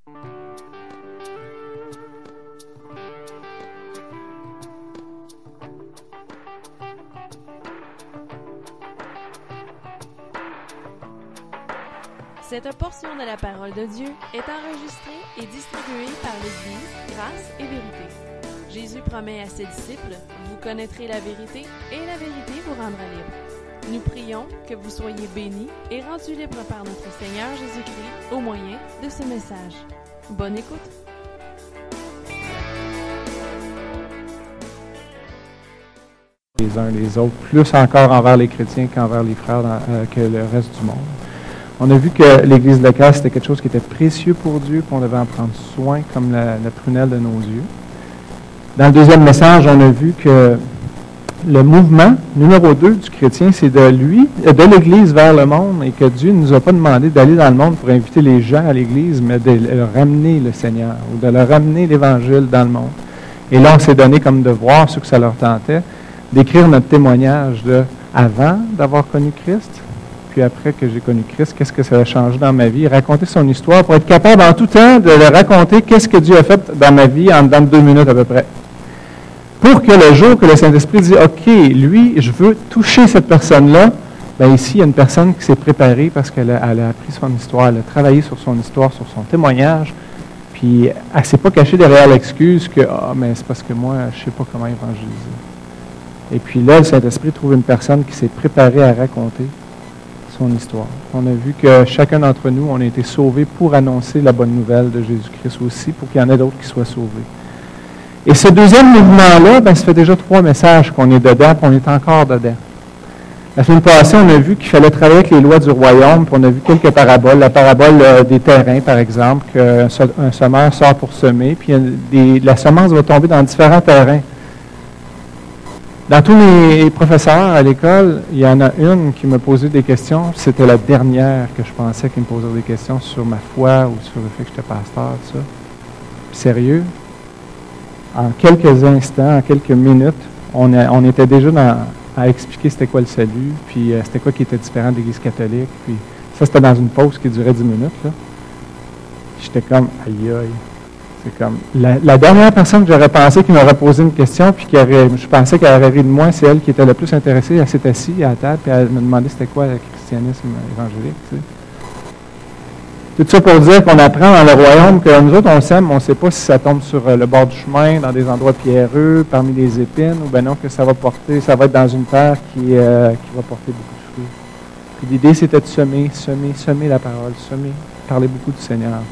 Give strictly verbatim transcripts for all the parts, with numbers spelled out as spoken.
Cette portion de la parole de Dieu est enregistrée et distribuée par l'Église Grâce et Vérité. Jésus promet à ses disciples, vous connaîtrez la vérité et la vérité vous rendra libre. Nous prions que vous soyez bénis et rendus libres par notre Seigneur Jésus-Christ au moyen de ce message. Bonne écoute! Les uns les autres, plus encore envers les chrétiens qu'envers les frères dans, euh, que le reste du monde. On a vu que l'Église locale, c'était quelque chose qui était précieux pour Dieu, qu'on devait en prendre soin comme la, la prunelle de nos yeux. Dans le deuxième message, on a vu que le mouvement numéro deux du chrétien, c'est de lui, de l'Église vers le monde, et que Dieu ne nous a pas demandé d'aller dans le monde pour inviter les gens à l'Église, mais de leur ramener le Seigneur, ou de leur ramener l'Évangile dans le monde. Et là, on s'est donné comme devoir, ceux que ça leur tentait, d'écrire notre témoignage de avant d'avoir connu Christ, puis après que j'ai connu Christ, qu'est-ce que ça a changé dans ma vie, raconter son histoire pour être capable en tout temps de le raconter, qu'est-ce que Dieu a fait dans ma vie en dedans de deux minutes à peu près. Pour que le jour que le Saint-Esprit dit « OK, lui, je veux toucher cette personne-là », bien ici, il y a une personne qui s'est préparée parce qu'elle a, elle a appris son histoire, elle a travaillé sur son histoire, sur son témoignage, puis elle ne s'est pas cachée derrière l'excuse que « Ah, mais c'est parce que moi, je ne sais pas comment évangéliser ». Et puis là, le Saint-Esprit trouve une personne qui s'est préparée à raconter son histoire. On a vu que chacun d'entre nous, on a été sauvés pour annoncer la bonne nouvelle de Jésus-Christ aussi, pour qu'il y en ait d'autres qui soient sauvés. Et ce deuxième mouvement-là, ben, ça fait déjà trois messages qu'on est dedans, puis on est encore dedans. La semaine passée, on a vu qu'il fallait travailler avec les lois du royaume, puis on a vu quelques paraboles. La parabole euh, des terrains, par exemple, qu'un un semeur sort pour semer, puis des, la semence va tomber dans différents terrains. Dans tous mes professeurs à l'école, il y en a une qui me posait des questions. C'était la dernière que je pensais qui me posait des questions sur ma foi ou sur le fait que j'étais pasteur, tout ça. Puis sérieux, en quelques instants, en quelques minutes, on, a, on était déjà dans, à expliquer c'était quoi le salut, puis euh, c'était quoi qui était différent de l'Église catholique. Puis ça, c'était dans une pause qui durait dix minutes. Là. J'étais comme, aïe aïe. C'est comme, la, la dernière personne que j'aurais pensé qui m'aurait posé une question, puis qui aurait, je pensais qu'elle aurait ri de moi, c'est elle qui était le plus intéressée. Elle s'est assise à la table, puis elle me demandait c'était quoi le christianisme évangélique. Tu sais. Tout ça pour dire qu'on apprend dans le royaume que nous autres, on s'aime, on ne sait pas si ça tombe sur le bord du chemin, dans des endroits pierreux, parmi les épines, ou bien non, que ça va porter, ça va être dans une terre qui, euh, qui va porter beaucoup de fruits. Puis l'idée, c'était de semer, semer, semer la parole, semer, parler beaucoup du Seigneur.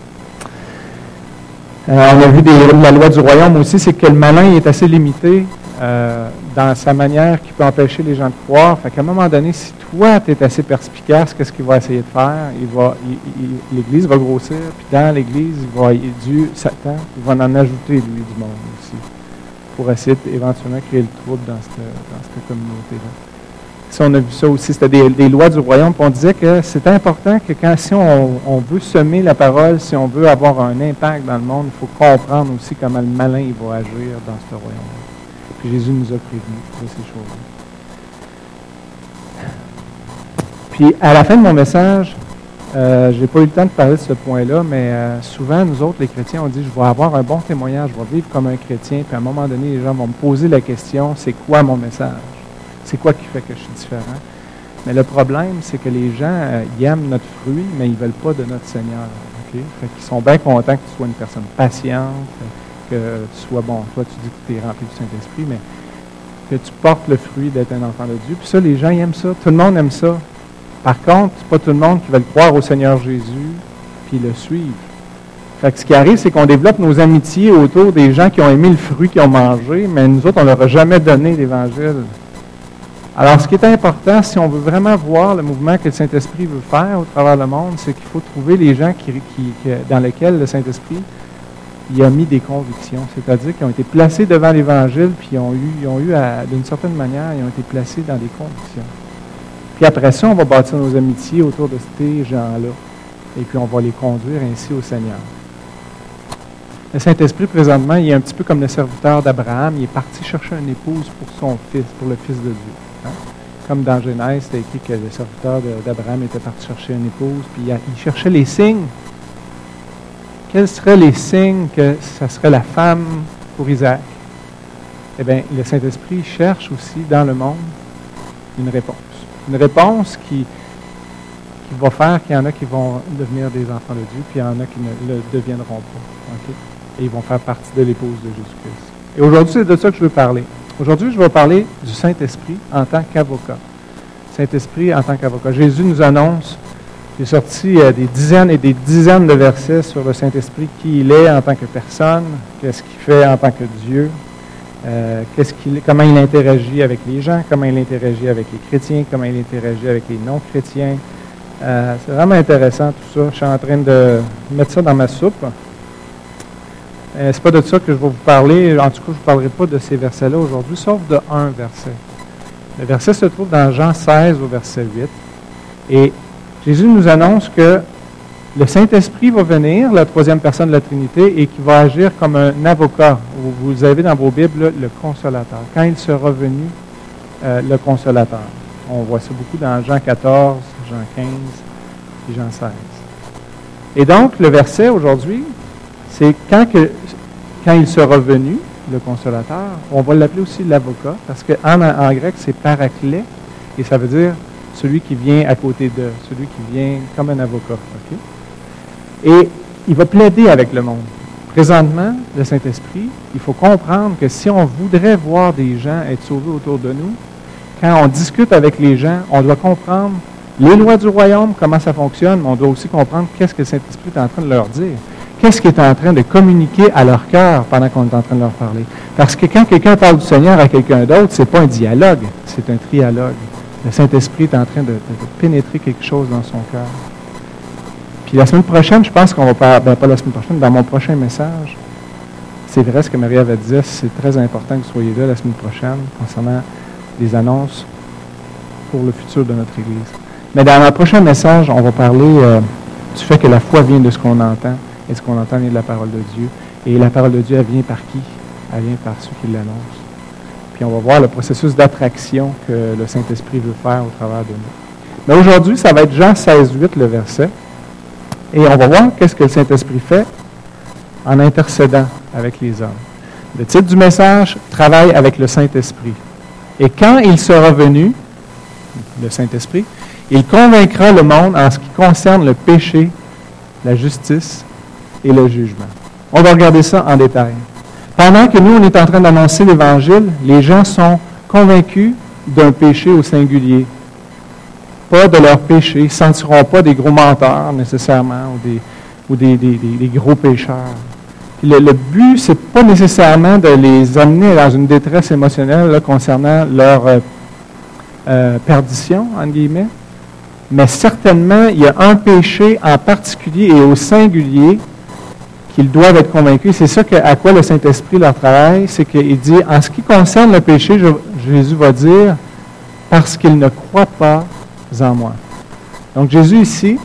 Euh, on a vu des, la loi du royaume aussi, c'est que le malin est assez limité euh, dans sa manière qui peut empêcher les gens de croire. Fait qu'à un moment donné, si toi, tu es assez perspicace, qu'est-ce qu'il va essayer de faire? Il va, il, il, l'Église va grossir, puis dans l'Église, il va, Dieu, Satan, il va en ajouter, lui, du monde aussi, pour essayer d'éventuellement créer le trouble dans cette, dans cette communauté-là. Si on a vu ça aussi, c'était des, des lois du royaume, puis on disait que c'est important que quand, si on, on veut semer la parole, si on veut avoir un impact dans le monde, il faut comprendre aussi comment le malin il va agir dans ce royaume-là. Puis Jésus nous a prévenus de ces choses-là. Puis à la fin de mon message, euh, je n'ai pas eu le temps de parler de ce point-là, mais euh, souvent, nous autres, les chrétiens, on dit, je vais avoir un bon témoignage, je vais vivre comme un chrétien, puis à un moment donné, les gens vont me poser la question, c'est quoi mon message? C'est quoi qui fait que je suis différent? Mais le problème, c'est que les gens, euh, ils aiment notre fruit, mais ils ne veulent pas de notre Seigneur. Okay? Fait qu'ils sont bien contents que tu sois une personne patiente, que tu sois, bon, toi tu dis que tu es rempli du Saint-Esprit, mais que tu portes le fruit d'être un enfant de Dieu. Puis ça, les gens, ils aiment ça. Tout le monde aime ça. Par contre, c'est pas tout le monde qui va le croire au Seigneur Jésus, puis le suivre. Fait que ce qui arrive, c'est qu'on développe nos amitiés autour des gens qui ont aimé le fruit qu'ils ont mangé, mais nous autres, on ne leur a jamais donné l'Évangile. Alors, ce qui est important, si on veut vraiment voir le mouvement que le Saint-Esprit veut faire au travers le monde, c'est qu'il faut trouver les gens qui, qui, qui, dans lesquels le Saint-Esprit il a mis des convictions, c'est-à-dire qu'ils ont été placés devant l'Évangile, puis ils ont eu, ils ont eu à, d'une certaine manière, ils ont été placés dans des convictions. Puis après ça, on va bâtir nos amitiés autour de ces gens-là, et puis on va les conduire ainsi au Seigneur. Le Saint-Esprit, présentement, il est un petit peu comme le serviteur d'Abraham, il est parti chercher une épouse pour son fils, pour le Fils de Dieu. Hein? Comme dans Genèse, c'est écrit que le serviteur de, d'Abraham était parti chercher une épouse, puis il, a, il cherchait les signes. quels seraient les signes que ça serait la femme pour Isaac? Eh bien, le Saint-Esprit cherche aussi dans le monde une réponse. Une réponse qui, qui va faire qu'il y en a qui vont devenir des enfants de Dieu, puis il y en a qui ne le deviendront pas. Okay? Et ils vont faire partie de l'épouse de Jésus-Christ. Et aujourd'hui, c'est de ça que je veux parler. Aujourd'hui, je vais parler du Saint-Esprit en tant qu'avocat. Saint-Esprit en tant qu'avocat. Jésus nous annonce, il est sorti euh, des dizaines et des dizaines de versets sur le Saint-Esprit, qui il est en tant que personne, qu'est-ce qu'il fait en tant que Dieu, euh, qu'est-ce qu'il, comment il interagit avec les gens, comment il interagit avec les chrétiens, comment il interagit avec les non-chrétiens. Euh, c'est vraiment intéressant tout ça. Je suis en train de mettre ça dans ma soupe. Euh, c'est pas de ça que je vais vous parler. En tout cas, je ne vous parlerai pas de ces versets-là aujourd'hui, sauf de un verset. Le verset se trouve dans Jean seize au verset huit. Et Jésus nous annonce que le Saint-Esprit va venir, la troisième personne de la Trinité, et qui va agir comme un avocat. Vous avez dans vos Bibles le Consolateur. Quand il sera venu, euh, le Consolateur. On voit ça beaucoup dans Jean quatorze, Jean quinze et Jean seize. Et donc, le verset aujourd'hui, c'est quand, que, quand il sera venu, le Consolateur, on va l'appeler aussi l'avocat, parce qu'en en grec, c'est paraclet, et ça veut dire celui qui vient à côté de, celui qui vient comme un avocat. Okay? Et il va plaider avec le monde. Présentement, le Saint-Esprit, il faut comprendre que si on voudrait voir des gens être sauvés autour de nous, quand on discute avec les gens, on doit comprendre les lois du royaume, comment ça fonctionne, mais on doit aussi comprendre qu'est-ce que le Saint-Esprit est en train de leur dire. Qu'est-ce qu'il est en train de communiquer à leur cœur pendant qu'on est en train de leur parler? Parce que quand quelqu'un parle du Seigneur à quelqu'un d'autre, ce n'est pas un dialogue, c'est un trialogue. Le Saint-Esprit est en train de, de, de pénétrer quelque chose dans son cœur. Puis la semaine prochaine, je pense qu'on va parler, ben pas la semaine prochaine, dans mon prochain message, c'est vrai ce que Marie avait dit, c'est très important que vous soyez là la semaine prochaine concernant des annonces pour le futur de notre Église. Mais dans mon prochain message, on va parler euh, du fait que la foi vient de ce qu'on entend. Et ce qu'on entend vient de la parole de Dieu. Et la parole de Dieu, elle vient par qui? Elle vient par ceux qui l'annoncent. Puis on va voir le processus d'attraction que le Saint-Esprit veut faire au travers de nous. Mais aujourd'hui, ça va être Jean seize huit, le verset. Et on va voir qu'est-ce que le Saint-Esprit fait en intercédant avec les hommes. Le titre du message, « Travaille avec le Saint-Esprit ». Et quand il sera venu, le Saint-Esprit, il convaincra le monde en ce qui concerne le péché, la justice et le jugement. On va regarder ça en détail. Pendant que nous, on est en train d'annoncer l'Évangile, les gens sont convaincus d'un péché au singulier. Pas de leur péché. Ils ne sentiront pas des gros menteurs, nécessairement, ou des, ou des, des, des, des gros pécheurs. Puis le, le but, ce n'est pas nécessairement de les amener dans une détresse émotionnelle là, concernant leur euh, euh, perdition, entre guillemets. Mais certainement, il y a un péché en particulier et au singulier qu'ils doivent être convaincus. C'est ça que, à quoi le Saint-Esprit leur travaille, c'est qu'il dit, en ce qui concerne le péché, je, Jésus va dire, parce qu'ils ne croient pas en moi. Donc Jésus ici,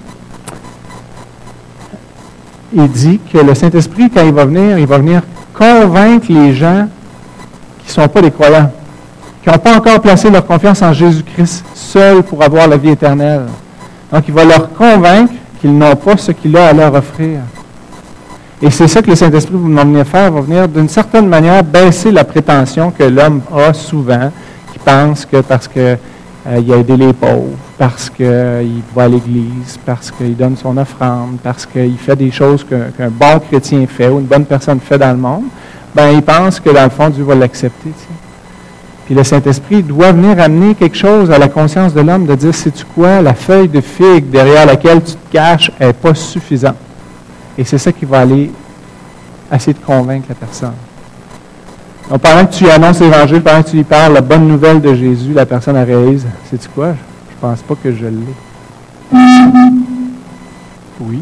il dit que le Saint-Esprit, quand il va venir, il va venir convaincre les gens qui ne sont pas des croyants, qui n'ont pas encore placé leur confiance en Jésus-Christ seul pour avoir la vie éternelle. Donc, il va leur convaincre qu'ils n'ont pas ce qu'il a à leur offrir. Et c'est ça que le Saint-Esprit va venir faire, va venir d'une certaine manière baisser la prétention que l'homme a souvent, qui pense que parce qu'il euh, a aidé les pauvres, parce qu'il va à l'Église, parce qu'il donne son offrande, parce qu'il fait des choses qu'un, qu'un bon chrétien fait ou une bonne personne fait dans le monde, ben il pense que dans le fond, Dieu va l'accepter. Tu sais. Puis le Saint-Esprit doit venir amener quelque chose à la conscience de l'homme, de dire, sais-tu quoi, la feuille de figue derrière laquelle tu te caches n'est pas suffisante. Et c'est ça qui va aller essayer de convaincre la personne. Donc pendant que tu annonces l'Évangile, pendant que tu lui parles la bonne nouvelle de Jésus, la personne elle réalise, sais-tu quoi, je pense pas que je l'ai. Oui.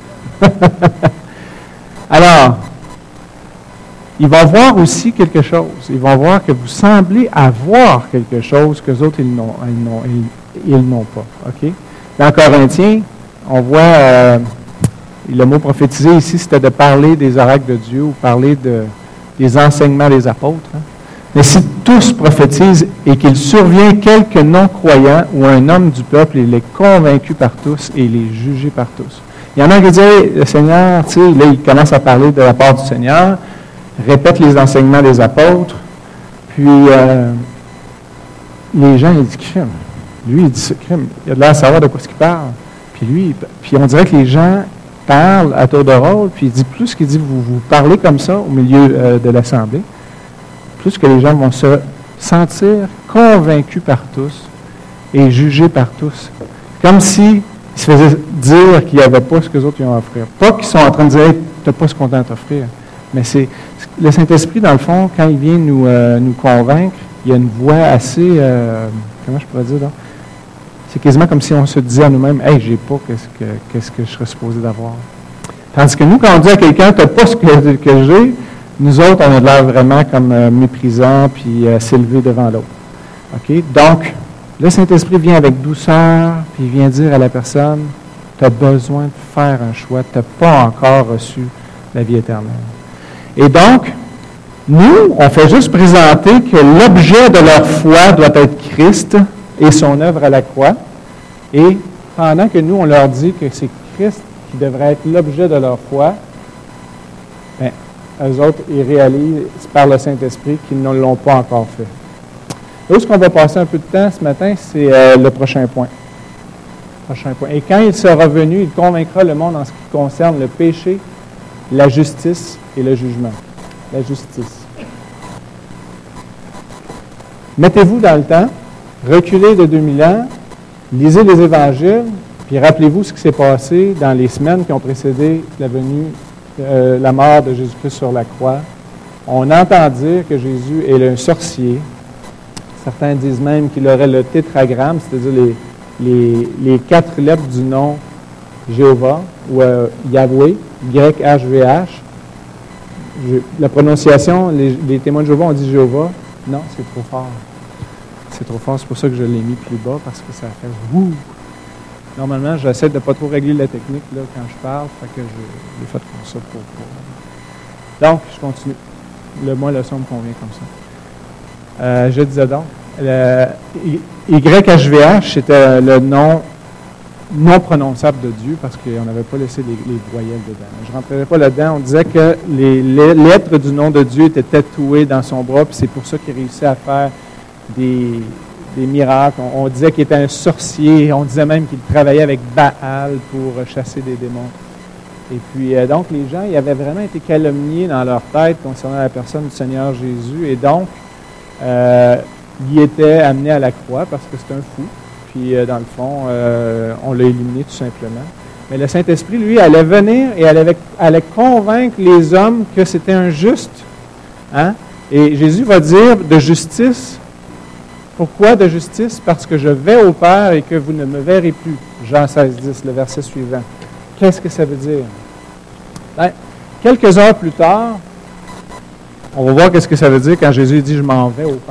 Alors, ils vont voir aussi quelque chose. Ils vont voir que vous semblez avoir quelque chose que les autres, ils n'ont, ils n'ont, ils, ils n'ont pas. Okay? Dans Corinthiens, on voit, euh, le mot prophétiser ici, c'était de parler des oracles de Dieu ou parler de, des enseignements des apôtres. Hein? Mais si tous prophétisent et qu'il survient quelque non-croyant ou un homme du peuple, il est convaincu par tous et il est jugé par tous. Il y en a qui disent, hey, le Seigneur, tu sais, là, il commence à parler de la part du Seigneur, répète les enseignements des apôtres, puis euh, les gens, ils disent, crime. Lui, il dit ça, crime. Il a de l'air à savoir de quoi ce qu'il parle. Puis lui, puis on dirait que les gens parlent à tour de rôle, puis il dit, plus qu'il dit, vous, vous parlez comme ça au milieu euh, de l'Assemblée, plus que les gens vont se sentir convaincus par tous et jugés par tous. Comme s'ils se faisaient dire qu'il n'y avait pas ce que les autres ont à offrir. Pas qu'ils sont en train de dire, hey, tu n'as pas ce qu'on t'a à t'offrir. Mais c'est le Saint-Esprit, dans le fond, quand il vient nous, euh, nous convaincre, il y a une voix assez, euh, comment je pourrais dire, là? C'est quasiment comme si on se disait à nous-mêmes, hey, j'ai pas qu'est-ce que, qu'est-ce que je serais supposé d'avoir. Tandis que nous, quand on dit à quelqu'un, tu n'as pas ce que, que j'ai, nous autres, on a l'air vraiment comme euh, méprisant puis euh, s'élever devant l'autre. OK? Donc, le Saint-Esprit vient avec douceur, puis il vient dire à la personne, tu as besoin de faire un choix, tu n'as pas encore reçu la vie éternelle. Et donc, nous, on fait juste présenter que l'objet de leur foi doit être Christ et son œuvre à la croix. Et pendant que nous, on leur dit que c'est Christ qui devrait être l'objet de leur foi, bien, eux autres, ils réalisent par le Saint-Esprit qu'ils ne l'ont pas encore fait. Là où est-ce qu'on va passer un peu de temps ce matin, c'est euh, le prochain point. Prochain point. Et quand il sera venu, il convaincra le monde en ce qui concerne le péché, la justice et le jugement. La justice. Mettez-vous dans le temps, reculez de deux mille ans, lisez les évangiles, puis rappelez-vous ce qui s'est passé dans les semaines qui ont précédé la venue, euh, la mort de Jésus-Christ sur la croix. On entend dire que Jésus est un sorcier. Certains disent même qu'il aurait le tétragramme, c'est-à-dire les, les, les quatre lettres du nom Jéhovah, ou euh, Yahweh, Y H V H. Je, la prononciation, les, les témoins de Jéhovah ont dit Jéhovah. Non, c'est trop fort. C'est trop fort, c'est pour ça que je l'ai mis plus bas, parce que ça fait wouh. Normalement, j'essaie de ne pas trop régler la technique là, quand je parle, fait que je l'ai fait comme ça pour, pour... Donc, je continue. Le moi, le son me convient comme ça. Euh, je disais donc, le Y H V H, c'était le nom non prononçable de Dieu, parce qu'on n'avait pas laissé les, les voyelles dedans. Je ne rentrerai pas là-dedans. On disait que les, les lettres du nom de Dieu étaient tatouées dans son bras, puis c'est pour ça qu'il réussissait à faire des, des miracles. On, on disait qu'il était un sorcier. On disait même qu'il travaillait avec Baal pour chasser des démons. Et puis, euh, donc, les gens, ils avaient vraiment été calomniés dans leur tête concernant la personne du Seigneur Jésus. Et donc, euh, il était amené à la croix parce que c'est un fou. Puis, euh, dans le fond, euh, on l'a éliminé tout simplement. Mais le Saint-Esprit, lui, allait venir et allait, allait convaincre les hommes que c'était un juste. Hein? Et Jésus va dire de justice. Pourquoi de justice? Parce que je vais au Père et que vous ne me verrez plus. Jean seize, dix, le verset suivant. Qu'est-ce que ça veut dire? Bien, quelques heures plus tard, on va voir qu'est-ce que ça veut dire quand Jésus dit « Je m'en vais au Père ».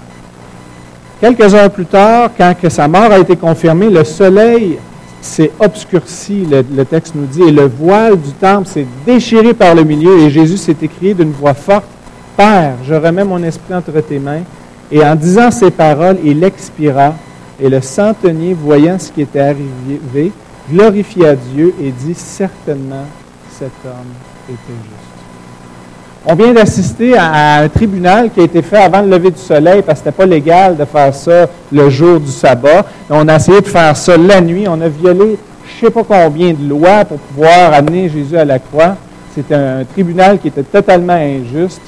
Quelques heures plus tard, quand que sa mort a été confirmée, le soleil s'est obscurci, le, le texte nous dit, et le voile du temple s'est déchiré par le milieu, et Jésus s'est écrié d'une voix forte, « Père, je remets mon esprit entre tes mains. » Et en disant ces paroles, il expira, et le centenier, voyant ce qui était arrivé, glorifia Dieu et dit, « Certainement, cet homme était juste. » On vient d'assister à un tribunal qui a été fait avant le lever du soleil parce que ce n'était pas légal de faire ça le jour du sabbat. On a essayé de faire ça la nuit. On a violé je ne sais pas combien de lois pour pouvoir amener Jésus à la croix. C'était un tribunal qui était totalement injuste.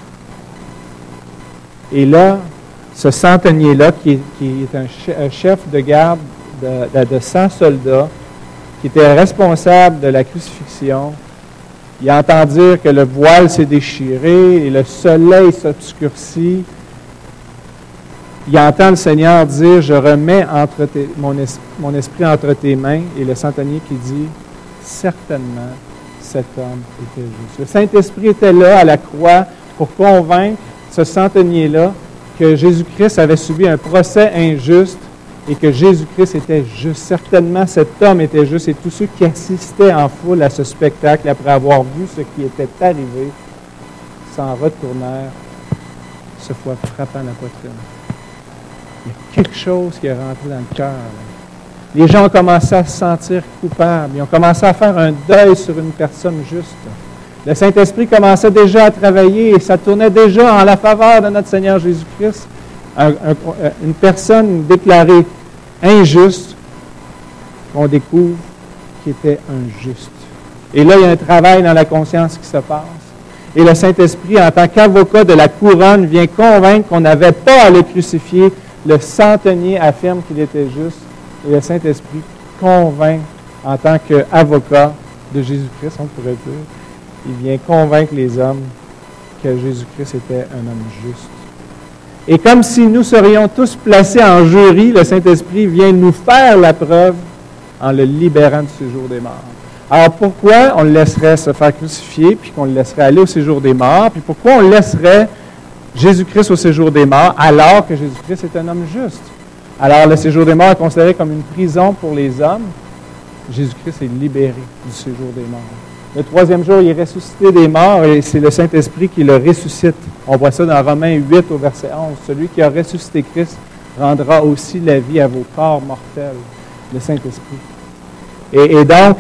Et là, ce centenier-là, qui est, qui est un chef de garde de, de, de cent soldats, qui était responsable de la crucifixion, il entend dire que le voile s'est déchiré et le soleil s'obscurcit. Il entend le Seigneur dire, « Je remets entre tes, mon, es, mon esprit entre tes mains. » Et le centenier qui dit, « Certainement, cet homme était juste. » Le Saint-Esprit était là à la croix pour convaincre ce centenier-là que Jésus-Christ avait subi un procès injuste et que Jésus-Christ était juste. Certainement, cet homme était juste. Et tous ceux qui assistaient en foule à ce spectacle, après avoir vu ce qui était arrivé, s'en retournèrent, ce fois frappant la poitrine. Il y a quelque chose qui est rentré dans le cœur. Les gens ont commencé à se sentir coupables. Ils ont commencé à faire un deuil sur une personne juste. Le Saint-Esprit commençait déjà à travailler et ça tournait déjà en la faveur de notre Seigneur Jésus-Christ. Un, un, une personne déclarée injuste qu'on découvre qui était un juste. Et là, il y a un travail dans la conscience qui se passe. Et le Saint-Esprit, en tant qu'avocat de la couronne, vient convaincre qu'on n'avait pas à le crucifier. Le centenier affirme qu'il était juste. Et le Saint-Esprit convainc, en tant qu'avocat de Jésus-Christ, on pourrait dire, il vient convaincre les hommes que Jésus-Christ était un homme juste. Et comme si nous serions tous placés en jury, le Saint-Esprit vient nous faire la preuve en le libérant du séjour des morts. Alors pourquoi on le laisserait se faire crucifier, puis qu'on le laisserait aller au séjour des morts, puis pourquoi on laisserait Jésus-Christ au séjour des morts alors que Jésus-Christ est un homme juste? Alors le séjour des morts est considéré comme une prison pour les hommes. Jésus-Christ est libéré du séjour des morts. Le troisième jour, il est ressuscité des morts et c'est le Saint-Esprit qui le ressuscite. On voit ça dans Romains huit au verset onze. Celui qui a ressuscité Christ rendra aussi la vie à vos corps mortels, le Saint-Esprit. Et, et donc,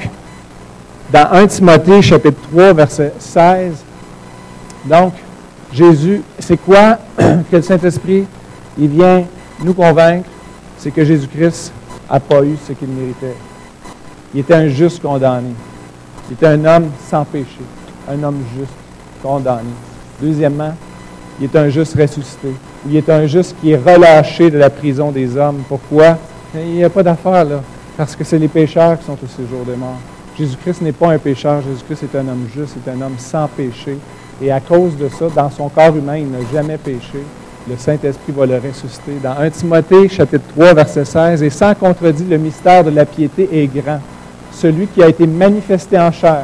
dans premier Timothée, chapitre trois, verset seize, donc, Jésus, c'est quoi que le Saint-Esprit, il vient nous convaincre? C'est que Jésus-Christ n'a pas eu ce qu'il méritait. Il était un juste condamné. Il était un homme sans péché, un homme juste, condamné. Deuxièmement, il est un juste ressuscité. Il est un juste qui est relâché de la prison des hommes. Pourquoi? Il n'y a pas d'affaire là, parce que c'est les pécheurs qui sont au séjour des morts. Jésus-Christ n'est pas un pécheur, Jésus-Christ est un homme juste, c'est un homme sans péché. Et à cause de ça, dans son corps humain, il n'a jamais péché. Le Saint-Esprit va le ressusciter. Dans premier Timothée, chapitre trois, verset seize, « Et sans contredit, le mystère de la piété est grand. Celui qui a été manifesté en chair,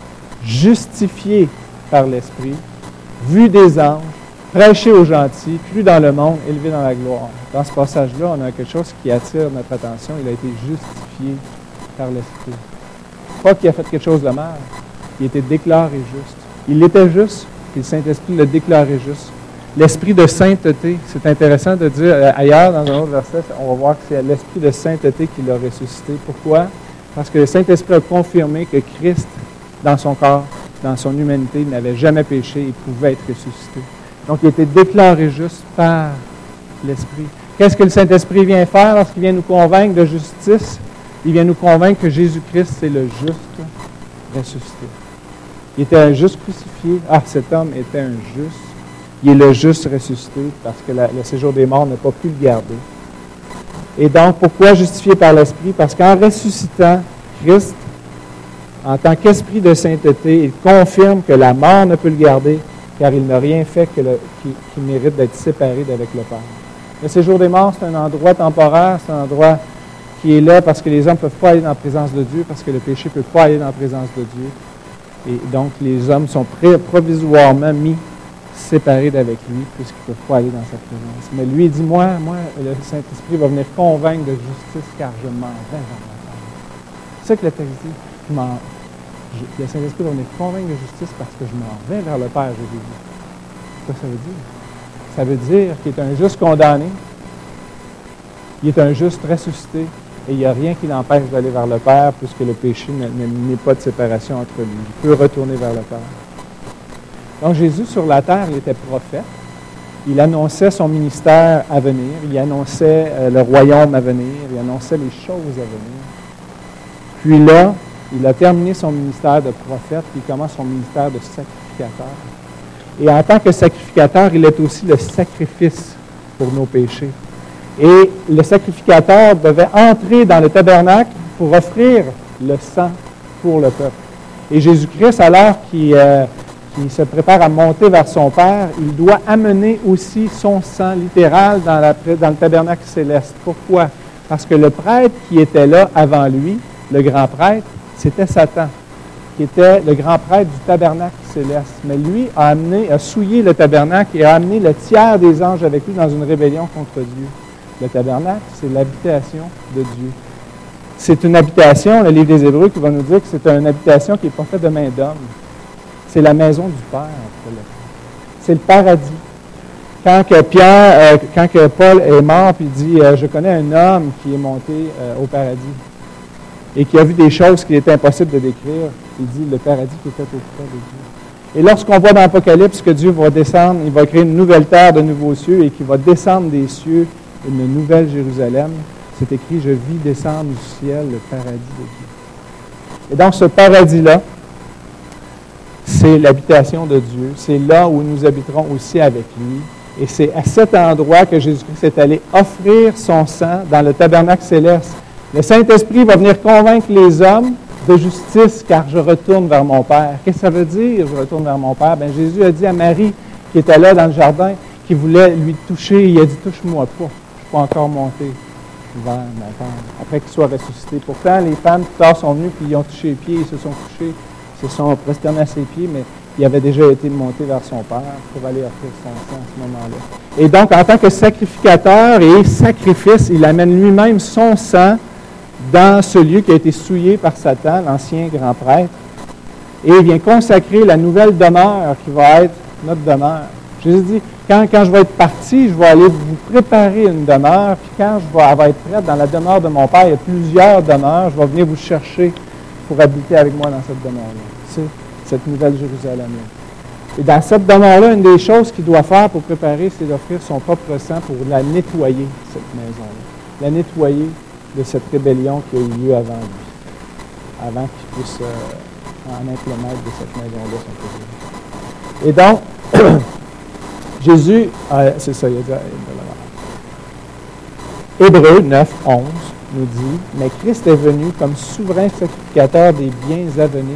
justifié par l'Esprit, vu des anges, prêché aux gentils, cru dans le monde, élevé dans la gloire. » Dans ce passage-là, on a quelque chose qui attire notre attention. Il a été justifié par l'Esprit. Pas qu'il a fait quelque chose de mal. Il a été déclaré juste. Il était juste, puis le Saint-Esprit l'a déclaré juste. L'esprit de sainteté, c'est intéressant de dire, ailleurs, dans un autre verset, on va voir que c'est l'esprit de sainteté qui l'a ressuscité. Pourquoi? Parce que le Saint-Esprit a confirmé que Christ, dans son corps, dans son humanité, n'avait jamais péché et pouvait être ressuscité. Donc, il a été déclaré juste par l'Esprit. Qu'est-ce que le Saint-Esprit vient faire lorsqu'il vient nous convaincre de justice? Il vient nous convaincre que Jésus-Christ, c'est le juste ressuscité. Il était un juste crucifié. Ah, cet homme était un juste. Il est le juste ressuscité parce que la, le séjour des morts n'a pas pu le garder. Et donc, pourquoi justifié par l'Esprit? Parce qu'en ressuscitant Christ, en tant qu'esprit de sainteté, il confirme que la mort ne peut le garder, car il n'a rien fait que le, qui, qui mérite d'être séparé d'avec le Père. Le séjour des morts, c'est un endroit temporaire, c'est un endroit qui est là parce que les hommes ne peuvent pas aller dans la présence de Dieu, parce que le péché ne peut pas aller dans la présence de Dieu. Et donc, les hommes sont pré- provisoirement mis séparés d'avec lui, puisqu'ils ne peuvent pas aller dans sa présence. Mais lui, il dit, moi, moi, le Saint-Esprit va venir convaincre de justice, car je m'en vais vers le Père. C'est ça que le texte dit. Je m'en, je, le Saint-Esprit va venir convaincre de justice parce que je m'en vais vers le Père, j'ai dit. C'est quoi ça veut dire? Ça veut dire qu'il est un juste condamné, il est un juste ressuscité, et il n'y a rien qui l'empêche d'aller vers le Père, puisque le péché n'est pas de séparation entre lui. Il peut retourner vers le Père. Donc Jésus, sur la terre, il était prophète. Il annonçait son ministère à venir. Il annonçait euh, le royaume à venir. Il annonçait les choses à venir. Puis là, il a terminé son ministère de prophète, puis il commence son ministère de sacrificateur. Et en tant que sacrificateur, il est aussi le sacrifice pour nos péchés. Et le sacrificateur devait entrer dans le tabernacle pour offrir le sang pour le peuple. Et Jésus-Christ, alors qu'il euh, qu'il se prépare à monter vers son Père, il doit amener aussi son sang littéral dans, la, dans le tabernacle céleste. Pourquoi? Parce que le prêtre qui était là avant lui, le grand prêtre, c'était Satan, qui était le grand prêtre du tabernacle céleste. Mais lui a amené, a souillé le tabernacle et a amené le tiers des anges avec lui dans une rébellion contre Dieu. Le tabernacle, c'est l'habitation de Dieu. C'est une habitation, le livre des Hébreux, qui va nous dire que c'est une habitation qui n'est pas faite de main d'homme. C'est la maison du Père. C'est le paradis. Quand que Pierre, euh, quand que Paul est mort, puis il dit euh, « Je connais un homme qui est monté euh, au paradis et qui a vu des choses qu'il était impossible de décrire. » Il dit « Le paradis qui était auprès de Dieu. » Et lorsqu'on voit dans l'Apocalypse que Dieu va descendre, il va créer une nouvelle terre, de nouveaux cieux, et qu'il va descendre des cieux une nouvelle Jérusalem, c'est écrit « Je vis descendre du ciel le paradis de Dieu. » Et donc ce paradis-là, c'est l'habitation de Dieu. C'est là où nous habiterons aussi avec lui. Et c'est à cet endroit que Jésus-Christ est allé offrir son sang dans le tabernacle céleste. Le Saint-Esprit va venir convaincre les hommes de justice, car je retourne vers mon Père. Qu'est-ce que ça veut dire, je retourne vers mon Père? Bien, Jésus a dit à Marie, qui était là dans le jardin, qui voulait lui toucher, il a dit, touche-moi pas, je ne suis pas encore monté vers mon Père, après qu'il soit ressuscité. Pourtant, les femmes plus tard sont venues, puis ils ont touché les pieds, ils se sont couchés, ils se sont prosternés à ses pieds, mais il avait déjà été monté vers son Père pour aller offrir son sang à ce moment-là. Et donc, en tant que sacrificateur et sacrifice, il amène lui-même son sang dans ce lieu qui a été souillé par Satan, l'ancien grand prêtre, et il vient consacrer la nouvelle demeure qui va être notre demeure. Jésus dit, quand, quand je vais être parti, je vais aller vous préparer une demeure, puis quand je vais, elle va être prête dans la demeure de mon Père, il y a plusieurs demeures, je vais venir vous chercher pour habiter avec moi dans cette demeure-là. C'est cette nouvelle Jérusalem-là. Et dans cette demeure-là, une des choses qu'il doit faire pour préparer, c'est d'offrir son propre sang pour la nettoyer, cette maison-là. La nettoyer de cette rébellion qui a eu lieu avant lui, avant qu'il puisse euh, en être le maître de cette maison-là, si on peut dire. Et donc, Jésus, euh, c'est ça, il a dit, Hébreux neuf, onze nous dit, « Mais Christ est venu comme souverain sacrificateur des biens à venir.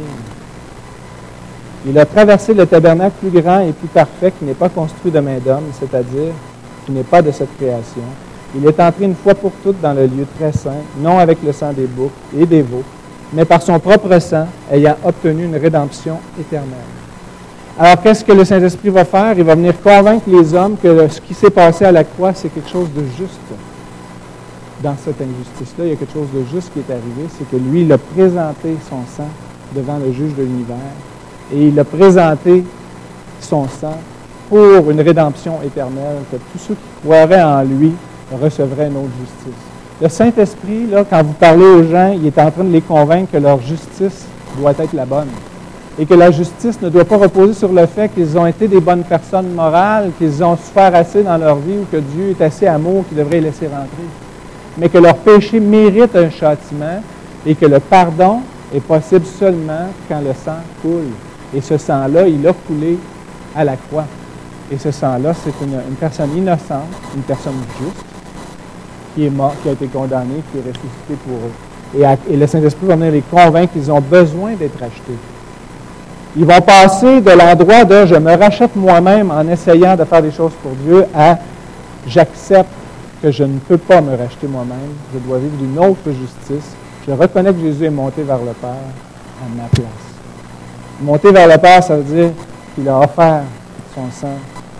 Il a traversé le tabernacle plus grand et plus parfait qui n'est pas construit de main d'homme, c'est-à-dire qui n'est pas de cette création. Il est entré une fois pour toutes dans le lieu très saint, non avec le sang des boucs et des veaux, mais par son propre sang, ayant obtenu une rédemption éternelle. » Alors, qu'est-ce que le Saint-Esprit va faire? Il va venir convaincre les hommes que ce qui s'est passé à la croix, c'est quelque chose de juste. Dans cette injustice-là, il y a quelque chose de juste qui est arrivé, c'est que lui, il a présenté son sang devant le juge de l'univers, et il a présenté son sang pour une rédemption éternelle, que tous ceux qui croiraient en lui recevraient une autre justice. Le Saint-Esprit, là, quand vous parlez aux gens, il est en train de les convaincre que leur justice doit être la bonne. Et que la justice ne doit pas reposer sur le fait qu'ils ont été des bonnes personnes morales, qu'ils ont souffert assez dans leur vie ou que Dieu est assez amour qu'il devrait les laisser rentrer. Mais que leur péché mérite un châtiment et que le pardon est possible seulement quand le sang coule. Et ce sang-là, il a coulé à la croix. Et ce sang-là, c'est une, une personne innocente, une personne juste, qui est morte, qui a été condamnée, qui est ressuscitée pour eux. Et, à, et le Saint-Esprit va venir les convaincre qu'ils ont besoin d'être rachetés. Ils vont passer de l'endroit de « je me rachète moi-même en essayant de faire des choses pour Dieu » à « j'accepte que je ne peux pas me racheter moi-même, je dois vivre d'une autre justice. Je reconnais que Jésus est monté vers le Père à ma place. » Monter vers le Père, ça veut dire qu'il a offert son sang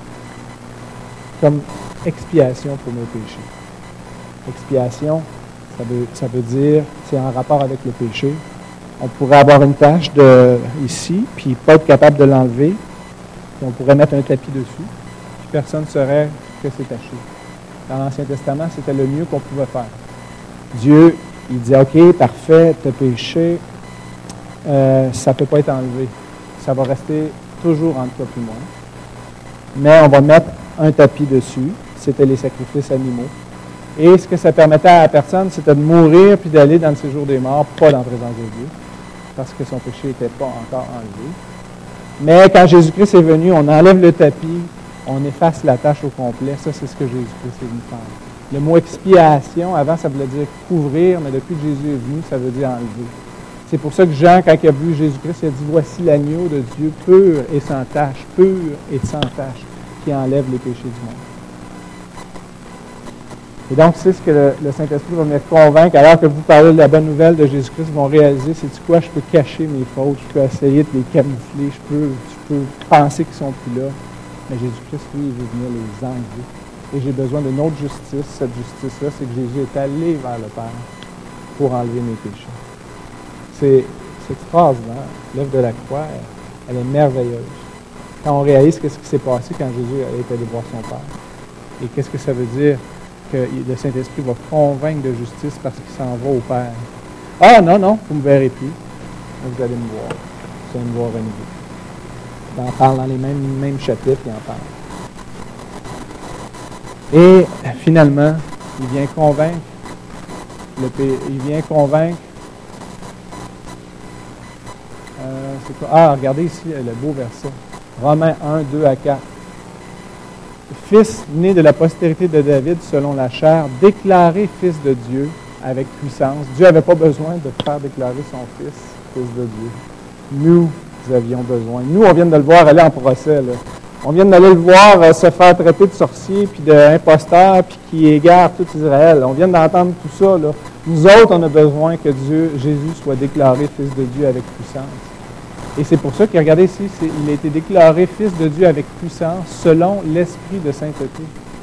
comme expiation pour nos péchés. Expiation, ça veut, ça veut dire, c'est en rapport avec le péché. On pourrait avoir une tache de, ici, puis pas être capable de l'enlever. Puis on pourrait mettre un tapis dessus, puis personne ne saurait que c'est taché. Dans l'Ancien Testament, c'était le mieux qu'on pouvait faire. Dieu, il dit, OK, parfait, tu as péché, euh, ça ne peut pas être enlevé. Ça va rester toujours entre toi et moi. Mais on va mettre un tapis dessus. C'était les sacrifices animaux. Et ce que ça permettait à la personne, c'était de mourir puis d'aller dans le séjour des morts, pas dans la présence de Dieu, parce que son péché n'était pas encore enlevé. Mais quand Jésus-Christ est venu, on enlève le tapis, on efface la tâche au complet. Ça, c'est ce que Jésus-Christ est venu faire. Le mot expiation, avant, ça voulait dire couvrir, mais depuis que Jésus est venu, ça veut dire enlever. C'est pour ça que Jean, quand il a vu Jésus-Christ, il a dit « Voici l'agneau de Dieu, pur et sans tache, pur et sans tache, qui enlève les péchés du monde. » Et donc, c'est ce que le, le Saint-Esprit va venir convaincre, alors que vous parlez de la bonne nouvelle de Jésus-Christ, vont réaliser, c'est-tu quoi, je peux cacher mes fautes, je peux essayer de les camoufler, je peux, je peux penser qu'ils ne sont plus là. Mais Jésus-Christ, lui, il veut venir les enlever. Et j'ai besoin d'une autre justice. Cette justice-là, c'est que Jésus est allé vers le Père pour enlever mes péchés. C'est, c'est extraordinaire. L'œuvre de la croix, elle est merveilleuse. quand on réalise qu'est-ce qui s'est passé quand Jésus est allé voir son Père. Et qu'est-ce que ça veut dire que le Saint-Esprit va convaincre de justice parce qu'il s'en va au Père. Ah non, non, vous ne me verrez plus. Vous allez me voir. Vous allez me voir renouveler. Il en parle dans les mêmes, mêmes chapitres, il en parle. Et finalement, il vient convaincre, le, il vient convaincre, euh, c'est quoi? Ah, regardez ici le beau verset. Romains un, deux à quatre. Fils né de la postérité de David selon la chair, déclaré fils de Dieu avec puissance. Dieu n'avait pas besoin de faire déclarer son fils, fils de Dieu. Nous avions besoin. Nous, on vient de le voir aller en procès, là. On vient d'aller le voir euh, se faire traiter de sorcier, puis d'imposteur, puis qui égare tout Israël. On vient d'entendre tout ça, là. Nous autres, on a besoin que Dieu, Jésus, soit déclaré fils de Dieu avec puissance. Et c'est pour ça que, regardez ici, c'est, il a été déclaré fils de Dieu avec puissance selon l'esprit de sainteté,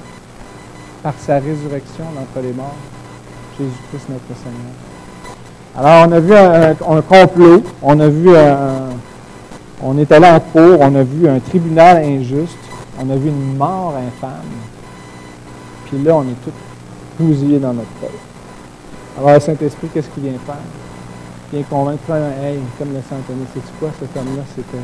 par sa résurrection d'entre les morts, Jésus-Christ notre Seigneur. Alors, on a vu un, un complot, on a vu un... On est allé en cour, on a vu un tribunal injuste, on a vu une mort infâme. Puis là, on est tous bousillés dans notre tête. Alors, le Saint-Esprit, qu'est-ce qu'il vient faire? Il vient convaincre, hey, comme le Saint-Anthony, sais-tu quoi, cet homme-là, c'était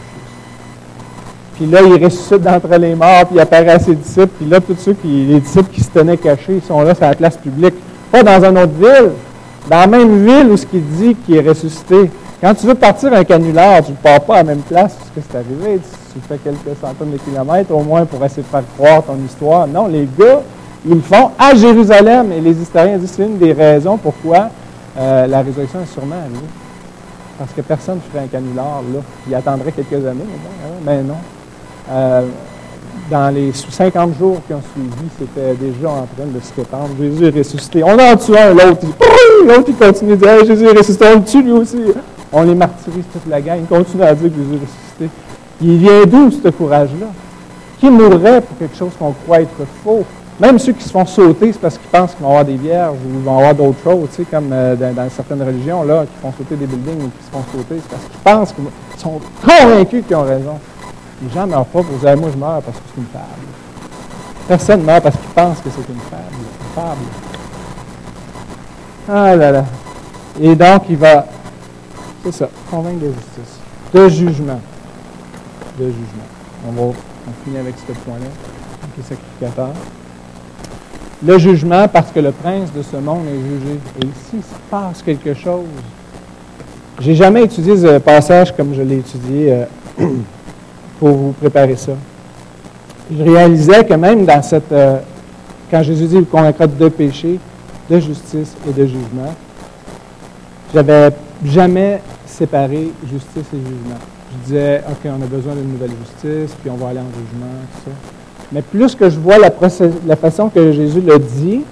injuste. Puis là, il ressuscite d'entre les morts, puis il apparaît à ses disciples, puis là, tous ceux qui, les disciples qui se tenaient cachés, ils sont là sur la place publique. Pas dans une autre ville, dans la même ville où ce qu'il dit qu'il est ressuscité. Quand tu veux partir un canulaire, tu ne pars pas à la même place parce que c'est arrivé. Tu fais quelques centaines de kilomètres au moins pour essayer de faire croire ton histoire. Non, les gars, ils le font à Jérusalem. Et les historiens disent que c'est une des raisons pourquoi euh, la résurrection est sûrement arrivée. Parce que personne ne ferait un canulaire là. Il attendrait quelques années. Mais ben non. Euh, dans les cinquante jours qui ont suivi, c'était déjà en train de se répandre. Jésus est ressuscité. On en tue un, l'autre, il, l'autre, il continue de dire hey, Jésus est ressuscité, on le tue lui aussi. On les martyrise toute la gang. Il continue à dire que Jésus est ressuscité. Il vient d'où, ce courage-là? Qui mourrait pour quelque chose qu'on croit être faux? Même ceux qui se font sauter, c'est parce qu'ils pensent qu'ils vont avoir des vierges ou ils vont avoir d'autres choses, tu sais, comme euh, dans, dans certaines religions, là, qui font sauter des buildings ou qui se font sauter, c'est parce qu'ils pensent qu'ils sont convaincus qu'ils ont raison. Les gens ne meurent pas pour dire « moi je meurs parce que c'est une fable ». Personne ne meurt parce qu'il pense que c'est une fable. Une fable. Ah là là. Et donc, il va... C'est ça, convaincre de justice, de jugement, de jugement. On va on finit avec ce point-là, qui est sacrificateur. Le jugement, parce que le prince de ce monde est jugé. Et ici, il se passe quelque chose. J'ai jamais étudié ce passage comme je l'ai étudié euh, pour vous préparer ça. Je réalisais que même dans cette... Euh, quand Jésus dit « Vous convaincra de deux péchés, de justice et de jugement », j'avais jamais séparé justice et jugement. Je disais, OK, on a besoin d'une nouvelle justice, puis on va aller en jugement, tout ça. Mais plus que je vois la, procé- la façon que Jésus le dit,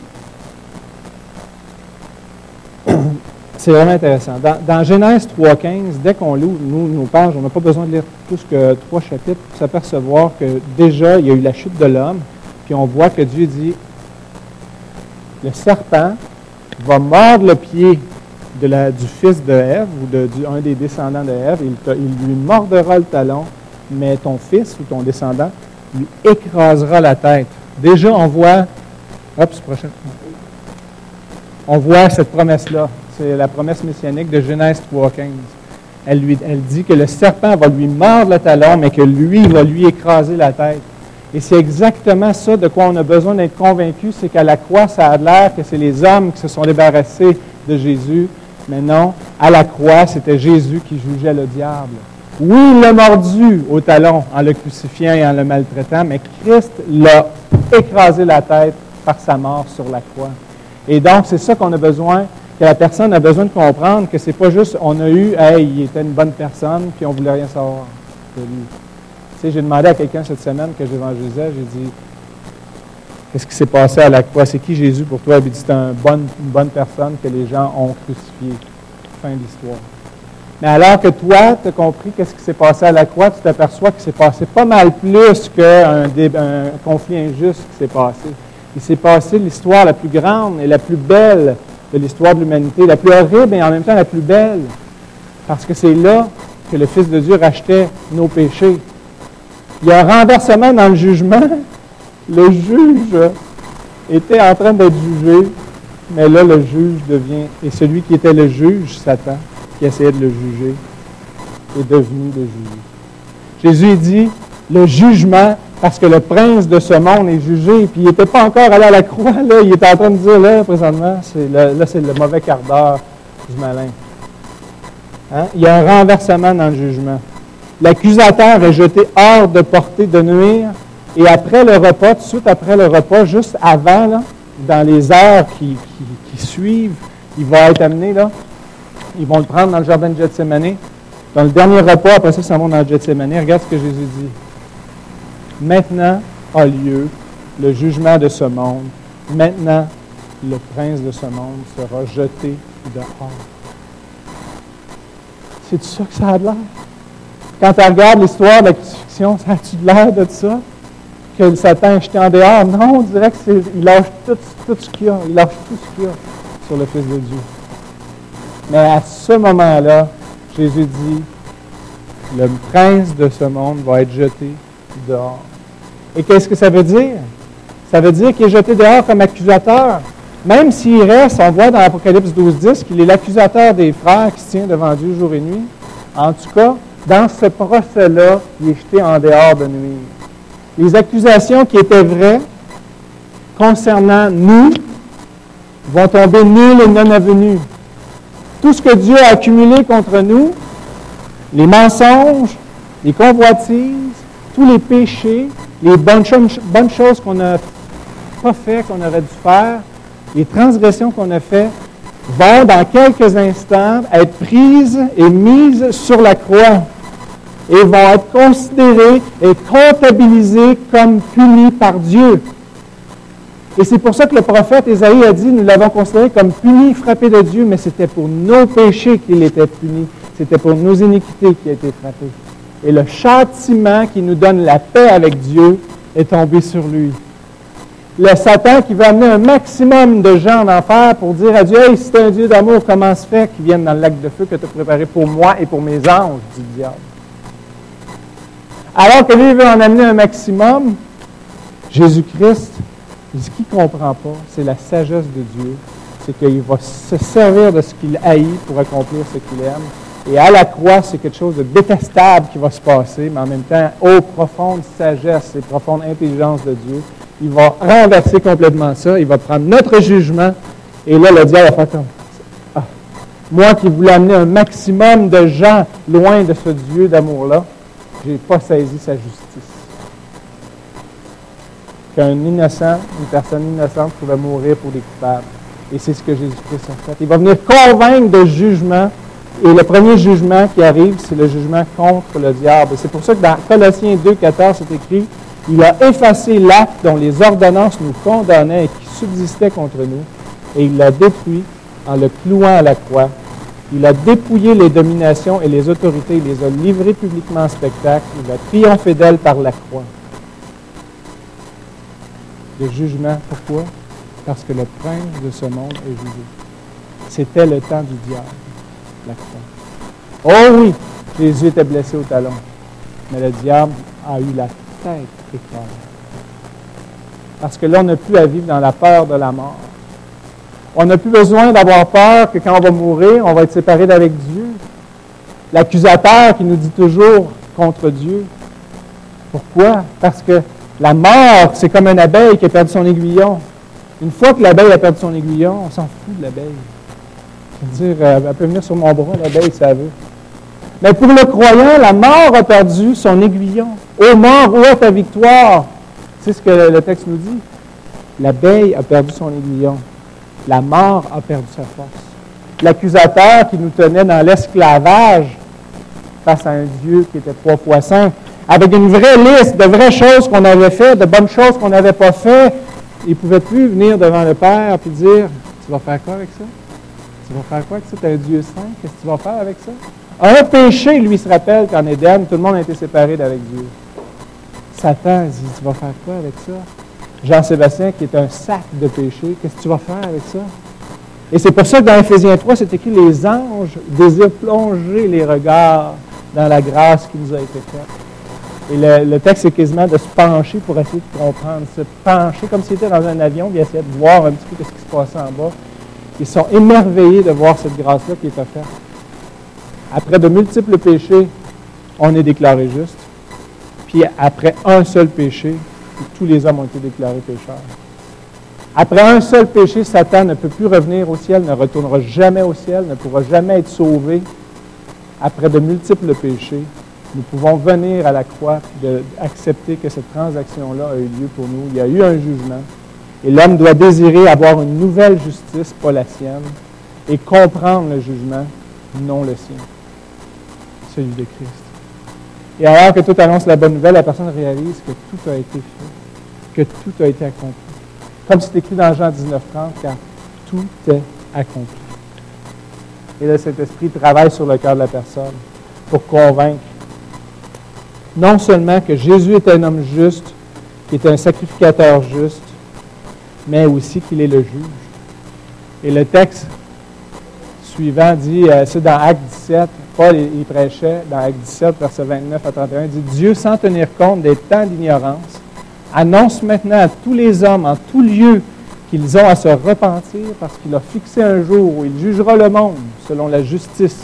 c'est vraiment intéressant. Dans, dans Genèse trois quinze, dès qu'on lit nous, nos pages, on n'a pas besoin de lire plus que trois chapitres pour s'apercevoir que déjà, il y a eu la chute de l'homme, puis on voit que Dieu dit, le serpent va mordre le pied De la, du fils de Ève, ou de, du, un des descendants de Ève, il, te, il lui mordra le talon, mais ton fils ou ton descendant lui écrasera la tête. Déjà, on voit, hop, c'est prochain. On voit cette promesse-là. C'est la promesse messianique de Genèse trois quinze. Elle, lui, elle dit que le serpent va lui mordre le talon, mais que lui va lui écraser la tête. Et c'est exactement ça de quoi on a besoin d'être convaincu, c'est qu'à la croix, ça a l'air que c'est les hommes qui se sont débarrassés de Jésus. Mais non, à la croix, c'était Jésus qui jugeait le diable. Oui, il l'a mordu au talon en le crucifiant et en le maltraitant, mais Christ l'a écrasé la tête par sa mort sur la croix. Et donc, c'est ça qu'on a besoin, que la personne a besoin de comprendre, que c'est pas juste, on a eu, hey, il était une bonne personne, puis on ne voulait rien savoir de lui. Tu sais, j'ai demandé à quelqu'un cette semaine que j'évangélisais, j'ai dit, qu'est-ce qui s'est passé à la croix? C'est qui Jésus pour toi? Il dit, c'est un bon, une bonne personne que les gens ont crucifié. Fin de l'histoire. Mais alors que toi, tu as compris qu'est-ce qui s'est passé à la croix, tu t'aperçois qu'il s'est passé pas mal plus qu'un un conflit injuste qui s'est passé. Il s'est passé l'histoire la plus grande et la plus belle de l'histoire de l'humanité, la plus horrible et en même temps la plus belle. Parce que c'est là que le Fils de Dieu rachetait nos péchés. Il y a un renversement dans le jugement. Le juge était en train d'être jugé, mais là, le juge devient, et celui qui était le juge, Satan, qui essayait de le juger, est devenu le juge. Jésus dit, le jugement, parce que le prince de ce monde est jugé, puis il n'était pas encore allé à la croix, là, il était en train de dire, là, présentement, c'est le, là, c'est le mauvais quart d'heure du malin. Hein? Il y a un renversement dans le jugement. L'accusateur est jeté hors de portée de nuire, et après le repas, tout de suite après le repas, juste avant, là, dans les heures qui, qui, qui suivent, il va être amené, là, ils vont le prendre dans le jardin de Gethsémani. Dans le dernier repas, après ça, ils s'en vont dans le Gethsémani. Regarde ce que Jésus dit. Maintenant a lieu le jugement de ce monde. Maintenant, le prince de ce monde sera jeté dehors. C'est ça que ça a de l'air? Quand tu regardes l'histoire de la crucifixion, ça a-tu de l'air de ça? Que le Satan est jeté en dehors? Non, on dirait qu'il lâche tout, tout ce qu'il y a. Il lâche tout ce qu'il y a sur le Fils de Dieu. Mais à ce moment-là, Jésus dit, le prince de ce monde va être jeté dehors. Et qu'est-ce que ça veut dire? Ça veut dire qu'il est jeté dehors comme accusateur. Même s'il reste, on voit dans Apocalypse douze dix qu'il est l'accusateur des frères qui se tient devant Dieu jour et nuit. En tout cas, dans ce procès-là, il est jeté en dehors de nuire. Les accusations qui étaient vraies concernant nous vont tomber nulles et non avenues. Tout ce que Dieu a accumulé contre nous, les mensonges, les convoitises, tous les péchés, les bonnes, cho- bonnes choses qu'on n'a pas fait, qu'on aurait dû faire, les transgressions qu'on a faites, vont dans quelques instants être prises et mises sur la croix et vont être considérées et comptabilisées comme punies par Dieu. Et c'est pour ça que le prophète Ésaïe a dit, nous l'avons considéré comme puni, frappé de Dieu, mais c'était pour nos péchés qu'il était puni. C'était pour nos iniquités qu'il a été frappé. Et le châtiment qui nous donne la paix avec Dieu est tombé sur lui. Le Satan qui veut amener un maximum de gens en enfer pour dire à Dieu, « Hey, si tu es un Dieu d'amour, comment se fait qu'ils viennent dans le lac de feu que tu as préparé pour moi et pour mes anges? » dit le diable. Alors que lui, il veut en amener un maximum, Jésus-Christ, ce qu'il ne comprend pas, c'est la sagesse de Dieu. C'est qu'il va se servir de ce qu'il haït pour accomplir ce qu'il aime. Et à la croix, c'est quelque chose de détestable qui va se passer, mais en même temps, ô profonde sagesse et profonde intelligence de Dieu, il va renverser complètement ça, il va prendre notre jugement, et là, le diable va faire comme ah, moi qui voulais amener un maximum de gens loin de ce Dieu d'amour-là, je n'ai pas saisi sa justice. Qu'un innocent, une personne innocente pouvait mourir pour des coupables. Et c'est ce que Jésus-Christ a fait. Il va venir convaincre de jugement. Et le premier jugement qui arrive, c'est le jugement contre le diable. Et c'est pour ça que dans Colossiens deux, quatorze, c'est écrit « Il a effacé l'acte dont les ordonnances nous condamnaient et qui subsistait contre nous, et il l'a détruit en le clouant à la croix. Il a dépouillé les dominations et les autorités, il les a livrées publiquement en spectacle, il a triomphé d'elles par la croix. » Le jugement, pourquoi? Parce que le prince de ce monde est jugé. C'était le temps du diable, la croix. Oh oui, Jésus était blessé au talon, mais le diable a eu la tête écrasée. Parce que là, on n'a plus à vivre dans la peur de la mort. On n'a plus besoin d'avoir peur que quand on va mourir, on va être séparé d'avec Dieu. L'accusateur qui nous dit toujours contre Dieu. Pourquoi? Parce que la mort, c'est comme une abeille qui a perdu son aiguillon. Une fois que l'abeille a perdu son aiguillon, on s'en fout de l'abeille. Je veux dire, elle peut venir sur mon bras, l'abeille, ça veut. Mais pour le croyant, la mort a perdu son aiguillon. Ô mort, où est ta victoire? C'est ce que le texte nous dit. L'abeille a perdu son aiguillon. La mort a perdu sa force. L'accusateur qui nous tenait dans l'esclavage face à un Dieu qui était trois fois saint, avec une vraie liste de vraies choses qu'on avait faites, de bonnes choses qu'on n'avait pas faites, il ne pouvait plus venir devant le Père et dire « Tu vas faire quoi avec ça? Tu vas faire quoi avec ça? Tu es un Dieu saint, qu'est-ce que tu vas faire avec ça? » Un péché, lui, se rappelle qu'en Éden, tout le monde a été séparé d'avec Dieu. Satan dit « Tu vas faire quoi avec ça? » Jean-Sébastien, qui est un sac de péché, qu'est-ce que tu vas faire avec ça? Et c'est pour ça que dans Éphésiens trois, c'est écrit « Les anges désirent plonger les regards dans la grâce qui nous a été faite. » Et le, le texte, c'est quasiment de se pencher pour essayer de comprendre. Se pencher comme s'il était dans un avion, puis essayer de voir un petit peu ce qui se passait en bas. Ils sont émerveillés de voir cette grâce-là qui est offerte. Après de multiples péchés, on est déclaré juste. Puis après un seul péché, tous les hommes ont été déclarés pécheurs. Après un seul péché, Satan ne peut plus revenir au ciel, ne retournera jamais au ciel, ne pourra jamais être sauvé. Après de multiples péchés, nous pouvons venir à la croix et accepter que cette transaction-là a eu lieu pour nous. Il y a eu un jugement. Et l'homme doit désirer avoir une nouvelle justice, pas la sienne, et comprendre le jugement, non le sien, celui de Christ. Et alors que tout annonce la bonne nouvelle, la personne réalise que tout a été fait, que tout a été accompli. Comme c'est écrit dans Jean dix-neuf trente, car tout est accompli. Et là, cet esprit travaille sur le cœur de la personne pour convaincre non seulement que Jésus est un homme juste, qui est un sacrificateur juste, mais aussi qu'il est le juge. Et le texte suivant dit, euh, c'est dans Actes dix-sept, Paul il, il prêchait dans Actes dix-sept, versets vingt-neuf à trente et un, il dit, Dieu, sans tenir compte des temps d'ignorance, annonce maintenant à tous les hommes, en tout lieu, qu'ils ont à se repentir parce qu'il a fixé un jour où il jugera le monde selon la justice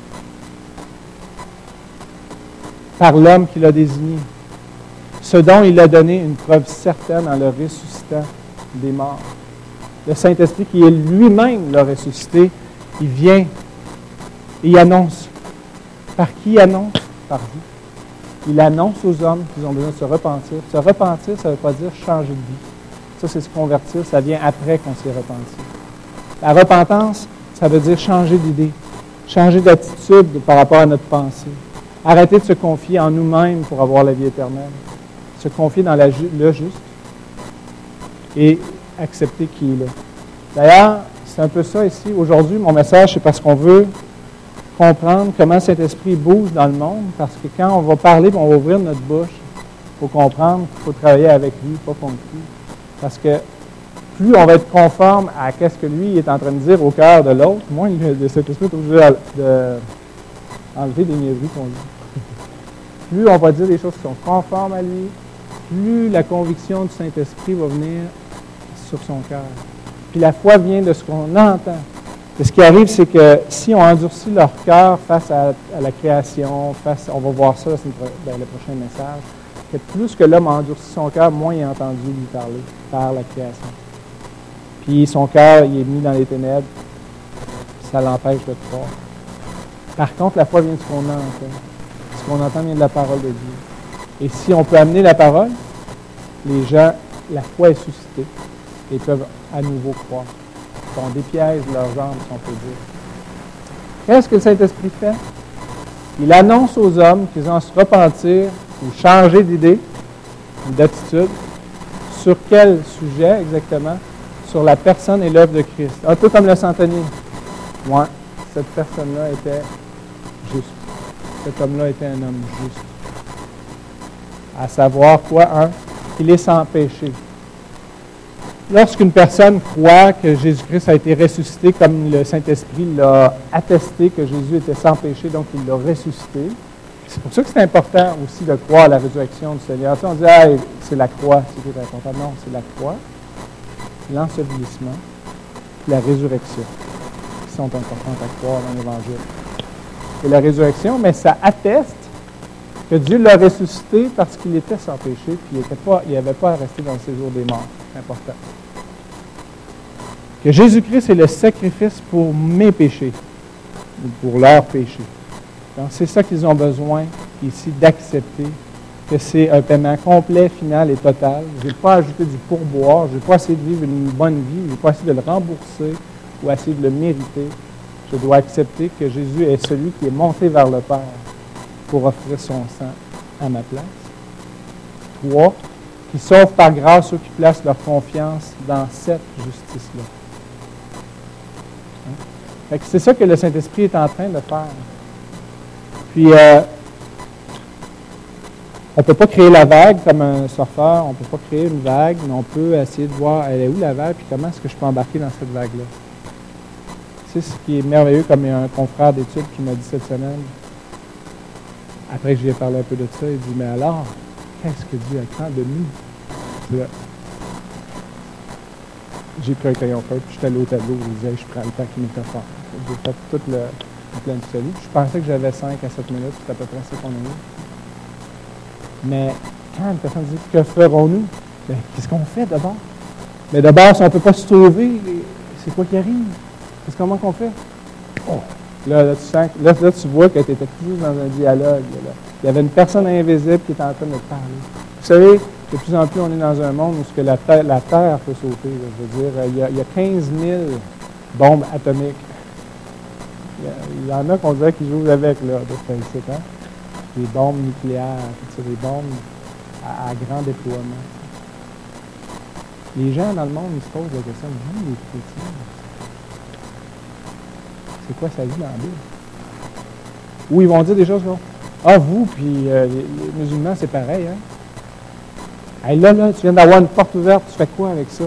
par l'homme qu'il a désigné, ce dont il a donné une preuve certaine en le ressuscitant des morts. Le Saint-Esprit qui est lui-même le ressuscité, il vient et il annonce. Par qui il annonce? Par vous. Il annonce aux hommes qu'ils ont besoin de se repentir. Se repentir, ça ne veut pas dire changer de vie. Ça, c'est se convertir, ça vient après qu'on s'est repenti. La repentance, ça veut dire changer d'idée, changer d'attitude par rapport à notre pensée. Arrêter de se confier en nous-mêmes pour avoir la vie éternelle. Se confier dans la, le juste et accepter qui il est. D'ailleurs, c'est un peu ça ici. Aujourd'hui, mon message, c'est parce qu'on veut comprendre comment Saint-Esprit bouge dans le monde, parce que quand on va parler, on va ouvrir notre bouche, il faut comprendre qu'il faut travailler avec lui, pas contre lui. Parce que plus on va être conforme à ce que lui est en train de dire au cœur de l'autre, moins le Saint-Esprit est obligé d'enlever des niaiseries qu'on dit. Plus on va dire des choses qui sont conformes à lui, plus la conviction du Saint-Esprit va venir sur son cœur. Puis la foi vient de ce qu'on entend. Et ce qui arrive, c'est que si on endurcit leur cœur face à, à la création, face, on va voir ça dans le prochain message, que plus que l'homme a endurci son cœur, moins il a entendu lui parler par la création. Puis son cœur, il est mis dans les ténèbres, ça l'empêche de croire. Par contre, la foi vient de ce qu'on entend. Ce qu'on entend vient de la parole de Dieu. Et si on peut amener la parole, les gens, la foi est suscitée et peuvent à nouveau croire. On dépiège leurs âmes, si on peut dire. Qu'est-ce que le Saint-Esprit fait? Il annonce aux hommes qu'ils ont à se repentir ou changer d'idée ou d'attitude. Sur quel sujet exactement? Sur la personne et l'œuvre de Christ. Un peu comme le centenier. Moi, cette personne-là était juste. Cet homme-là était un homme juste. À savoir quoi? Un, qu'il est sans péché. Lorsqu'une personne croit que Jésus-Christ a été ressuscité, comme le Saint-Esprit l'a attesté que Jésus était sans péché, donc il l'a ressuscité. C'est pour ça que c'est important aussi de croire à la résurrection du Seigneur. Tu sais, on dit, ah, c'est la croix, c'est qui est important. Non, c'est la croix, l'ensevelissement, la résurrection, qui sont importantes à croire dans l'Évangile. Et la résurrection, mais ça atteste que Dieu l'a ressuscité parce qu'il était sans péché, puis il n'avait pas à rester dans le séjour des morts. C'est important. Que Jésus-Christ est le sacrifice pour mes péchés, ou pour leurs péchés. Donc, c'est ça qu'ils ont besoin ici d'accepter, que c'est un paiement complet, final et total. Je n'ai pas ajouté du pourboire, je n'ai pas essayé de vivre une bonne vie, je n'ai pas essayé de le rembourser ou essayer de le mériter. Je dois accepter que Jésus est celui qui est monté vers le Père pour offrir son sang à ma place. Trois, qui sauve par grâce ceux qui placent leur confiance dans cette justice-là. Hein? C'est ça que le Saint-Esprit est en train de faire. Puis, euh, on ne peut pas créer la vague comme un surfeur, on ne peut pas créer une vague, mais on peut essayer de voir, elle est où la vague, puis comment est-ce que je peux embarquer dans cette vague-là. Tu sais, ce qui est merveilleux, comme il y a un confrère d'études qui m'a dit cette semaine, après que je lui ai parlé un peu de ça, il dit, mais alors, qu'est-ce que Dieu attend de nous? Là, j'ai pris un crayon feuille, puis j'étais allé au tableau, je disais, je prends le temps qu'il m'était offert. J'ai fait tout le, le plein du salut. Je pensais que j'avais cinq à sept minutes, c'est à peu près ça qu'on a eu. Mais quand une personne dit, que ferons-nous? Ben, qu'est-ce qu'on fait d'abord? Mais d'abord, si on ne peut pas se sauver, c'est quoi qui arrive? Qu'est-ce comment qu'on fait? Oh. Là, là, tu sens, là, là, tu vois que tu étais toujours dans un dialogue. Là. Il y avait une personne invisible qui était en train de te parler. Vous savez, de plus en plus, on est dans un monde où ce que la, terre, la Terre peut sauter. Là. Je veux dire, il y, a, il y a quinze mille bombes atomiques. Il y, a, il y en a qu'on dirait qu'ils jouent avec, là, de principe, hein? Des bombes nucléaires, tout ça, des bombes à, à grand déploiement. Les gens dans le monde, ils se posent la question, vous, les chrétiens, c'est quoi sa vie dans la Bible? Ou ils vont dire des choses comme, ah, vous, puis euh, les, les musulmans, c'est pareil, hein? Hey, là, là, tu viens d'avoir une porte ouverte, tu fais quoi avec ça?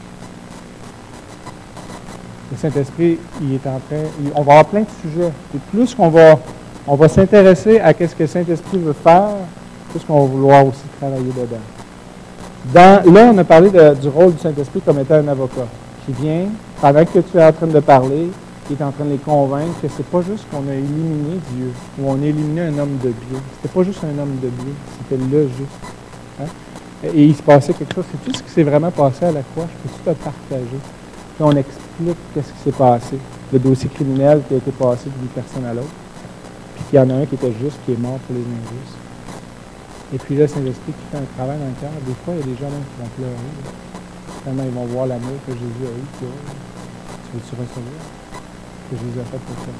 Le Saint-Esprit, il est en train, il, on va avoir plein de sujets. Et plus qu'on va, on va s'intéresser à ce que le Saint-Esprit veut faire, plus qu'on va vouloir aussi travailler dedans. Dans, là, on a parlé de, du rôle du Saint-Esprit comme étant un avocat qui vient, pendant que tu es en train de parler, qui est en train de les convaincre que c'est pas juste qu'on a éliminé Dieu, ou on a éliminé un homme de bien. C'était pas juste un homme de bien, c'était le juste. Hein? Et il se passait quelque chose. C'est tout ce qui s'est vraiment passé à la croix. Je peux tout te partager. Puis on explique qu'est-ce qui s'est passé. Le dossier criminel qui a été passé d'une personne à l'autre. Puis qu'il y en a un qui était juste, qui est mort pour les injustes. Et puis là, Saint-Esprit qui fait un travail dans le cœur. Des fois, il y a des gens même qui vont pleurer. Là. Tellement ils vont voir l'amour que Jésus a eu. Puis, oh, tu veux-tu recevoir? Que Jésus a fait pour ça.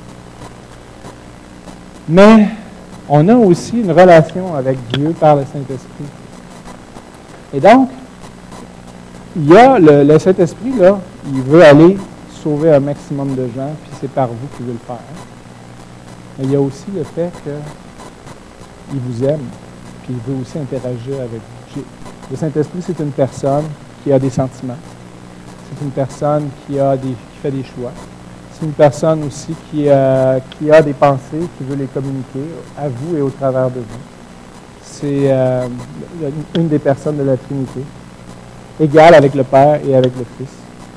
Mais on a aussi une relation avec Dieu par le Saint-Esprit. Et donc, il y a le, le Saint-Esprit, là, il veut aller sauver un maximum de gens, puis c'est par vous qu'il veut le faire. Mais il y a aussi le fait qu'il vous aime, puis il veut aussi interagir avec vous. Le Saint-Esprit, c'est une personne qui a des sentiments. C'est une personne qui, a des, qui fait des choix. C'est une personne aussi qui, euh, qui a des pensées, qui veut les communiquer à vous et au travers de vous. C'est euh, une des personnes de la Trinité, égale avec le Père et avec le Fils.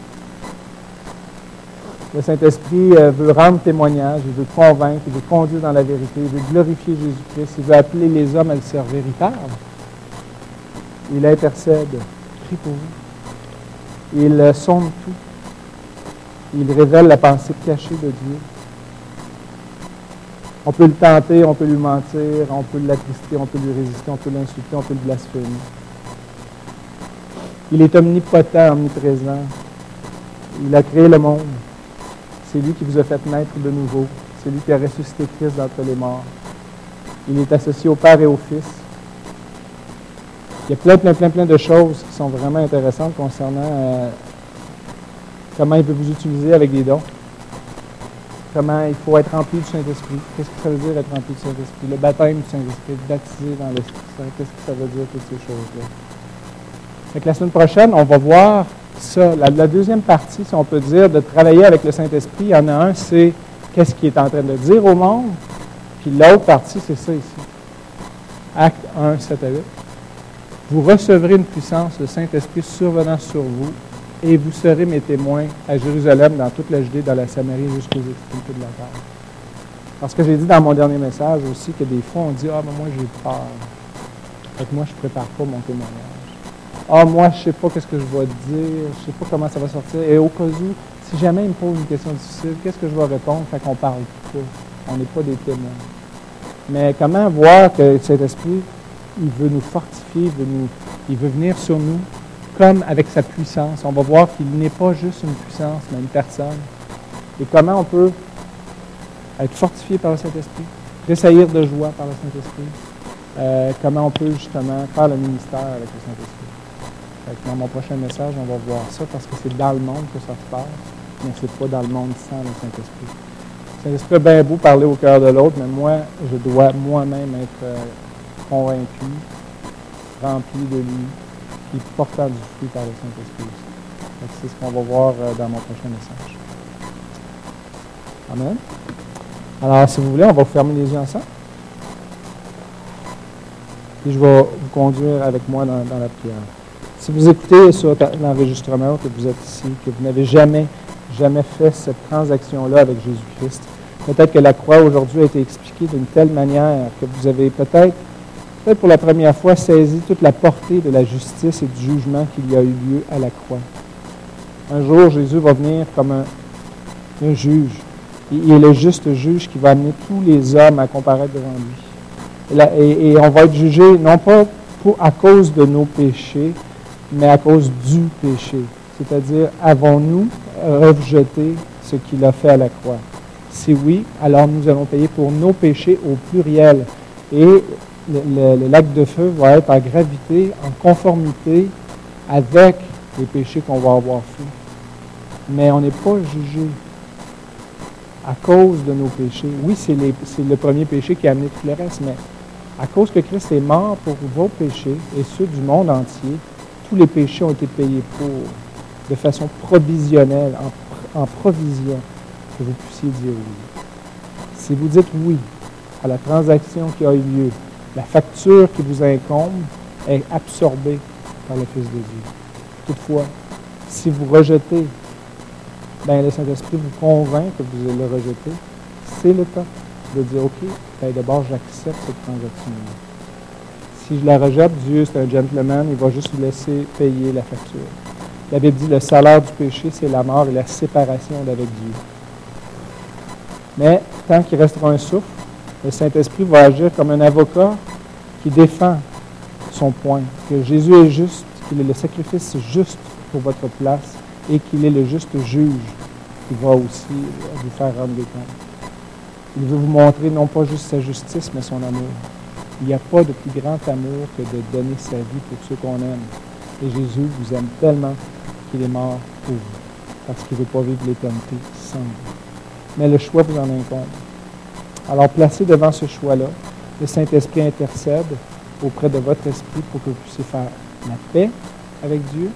Le Saint-Esprit euh, veut rendre témoignage, il veut convaincre, il veut conduire dans la vérité, il veut glorifier Jésus-Christ, il veut appeler les hommes à le servir. Il parle. Il intercède, il prie pour vous. Il euh, sonde tout. Il révèle la pensée cachée de Dieu. On peut le tenter, on peut lui mentir, on peut l'attrister, on peut lui résister, on peut l'insulter, on peut le blasphémer. Il est omnipotent, omniprésent. Il a créé le monde. C'est lui qui vous a fait naître de nouveau. C'est lui qui a ressuscité Christ d'entre les morts. Il est associé au Père et au Fils. Il y a plein, plein, plein, plein de choses qui sont vraiment intéressantes concernant euh, comment il peut vous utiliser avec des dons. Comment il faut être rempli du Saint-Esprit. Qu'est-ce que ça veut dire être rempli du Saint-Esprit? Le baptême du Saint-Esprit, être baptisé dans l'Esprit. Qu'est-ce que ça veut dire, toutes ces choses-là? Fait que la semaine prochaine, on va voir ça. La, la deuxième partie, si on peut dire, de travailler avec le Saint-Esprit, il y en a un, c'est qu'est-ce qu'il est en train de dire au monde. Puis l'autre partie, c'est ça ici. Acte un, sept à huit. Vous recevrez une puissance, le Saint-Esprit survenant sur vous, et vous serez mes témoins à Jérusalem, dans toute la Judée, dans la Samarie, jusqu'aux extrémités de la terre. Parce que j'ai dit dans mon dernier message aussi que des fois, on dit « Ah, mais moi, j'ai peur. Fait que moi, je ne prépare pas mon témoignage. Ah, moi, je ne sais pas qu'est-ce que je vais dire, je ne sais pas comment ça va sortir. Et au cas où, si jamais il me pose une question difficile, qu'est-ce que je vais répondre? Fait qu'on ne parle pas. On n'est pas des témoins. Mais comment voir que cet esprit, il veut nous fortifier, il veut, nous, il veut venir sur nous, comme avec sa puissance. On va voir qu'il n'est pas juste une puissance, mais une personne. Et comment on peut être fortifié par le Saint-Esprit, tressaillir de joie par le Saint-Esprit, euh, comment on peut justement faire le ministère avec le Saint-Esprit. Fait que dans mon prochain message, on va voir ça, parce que c'est dans le monde que ça se passe, mais c'est pas dans le monde sans le Saint-Esprit. Le Saint-Esprit est bien beau parler au cœur de l'autre, mais moi, je dois moi-même être euh, convaincu, rempli de lui, et portant du fruit par le Saint-Esprit aussi. C'est ce qu'on va voir dans mon prochain message. Amen. Alors, si vous voulez, on va fermer les yeux ensemble. et je vais vous conduire avec moi dans, dans la prière. Si vous écoutez sur l'enregistrement, que vous êtes ici, que vous n'avez jamais, jamais fait cette transaction-là avec Jésus-Christ, peut-être que la croix aujourd'hui a été expliquée d'une telle manière que vous avez peut-être, peut-être pour la première fois, saisi toute la portée de la justice et du jugement qu'il y a eu lieu à la croix. Un jour, Jésus va venir comme un, un juge. Il est le juste juge qui va amener tous les hommes à comparaître devant lui. Et, là, et, et on va être jugé non pas pour, à cause de nos péchés, mais à cause du péché. C'est-à-dire, avons-nous rejeté ce qu'il a fait à la croix? Si oui, alors nous allons payer pour nos péchés au pluriel. Et le, le, le lac de feu va être à gravité, en conformité avec les péchés qu'on va avoir faits. Mais on n'est pas jugé à cause de nos péchés. Oui, c'est, les, c'est le premier péché qui a amené tout le reste, mais à cause que Christ est mort pour vos péchés et ceux du monde entier, tous les péchés ont été payés pour, de façon provisionnelle, en, en provision, que vous puissiez dire oui. Si vous dites oui à la transaction qui a eu lieu, la facture qui vous incombe est absorbée par le Fils de Dieu. Toutefois, si vous rejetez, bien, le Saint-Esprit vous convainc que vous allez le rejeter, c'est le temps de dire, OK, bien, d'abord, j'accepte cette transaction-là. Si je la rejette, Dieu, c'est un gentleman, il va juste vous laisser payer la facture. La Bible dit, le salaire du péché, c'est la mort et la séparation d'avec Dieu. Mais, tant qu'il restera un souffle, le Saint-Esprit va agir comme un avocat qui défend son point, que Jésus est juste, qu'il est le sacrifice juste pour votre place et qu'il est le juste juge qui va aussi vous faire rendre des comptes. Il veut vous montrer non pas juste sa justice, mais son amour. Il n'y a pas de plus grand amour que de donner sa vie pour ceux qu'on aime. Et Jésus vous aime tellement qu'il est mort pour vous, parce qu'il ne veut pas vivre l'éternité sans vous. Mais le choix vous en incombe. Alors, placé devant ce choix-là, le Saint-Esprit intercède auprès de votre esprit pour que vous puissiez faire la paix avec Dieu.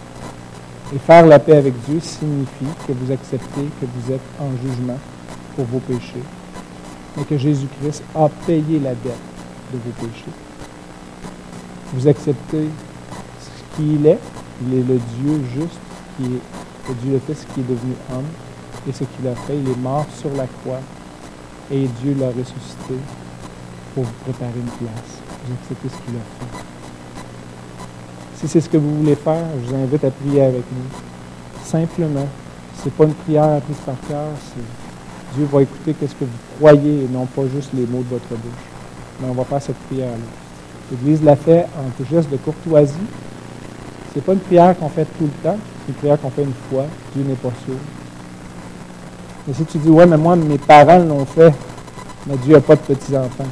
Et faire la paix avec Dieu signifie que vous acceptez que vous êtes en jugement pour vos péchés, mais que Jésus-Christ a payé la dette de vos péchés. Vous acceptez ce qu'il est. Il est le Dieu juste, qui est le Dieu le Fils qui est devenu homme, et ce qu'il a fait, il est mort sur la croix, et Dieu l'a ressuscité pour vous préparer une place. Vous acceptez ce qu'il a fait. Si c'est ce que vous voulez faire, je vous invite à prier avec nous. Simplement, ce n'est pas une prière apprise par cœur, c'est Dieu va écouter ce que vous croyez et non pas juste les mots de votre bouche. Mais on va faire cette prière-là. L'Église l'a fait en geste de courtoisie. Ce n'est pas une prière qu'on fait tout le temps, c'est une prière qu'on fait une fois. Dieu n'est pas sûr. Mais si tu dis, ouais, mais moi, mes parents l'ont fait, mais Dieu n'a pas de petits-enfants.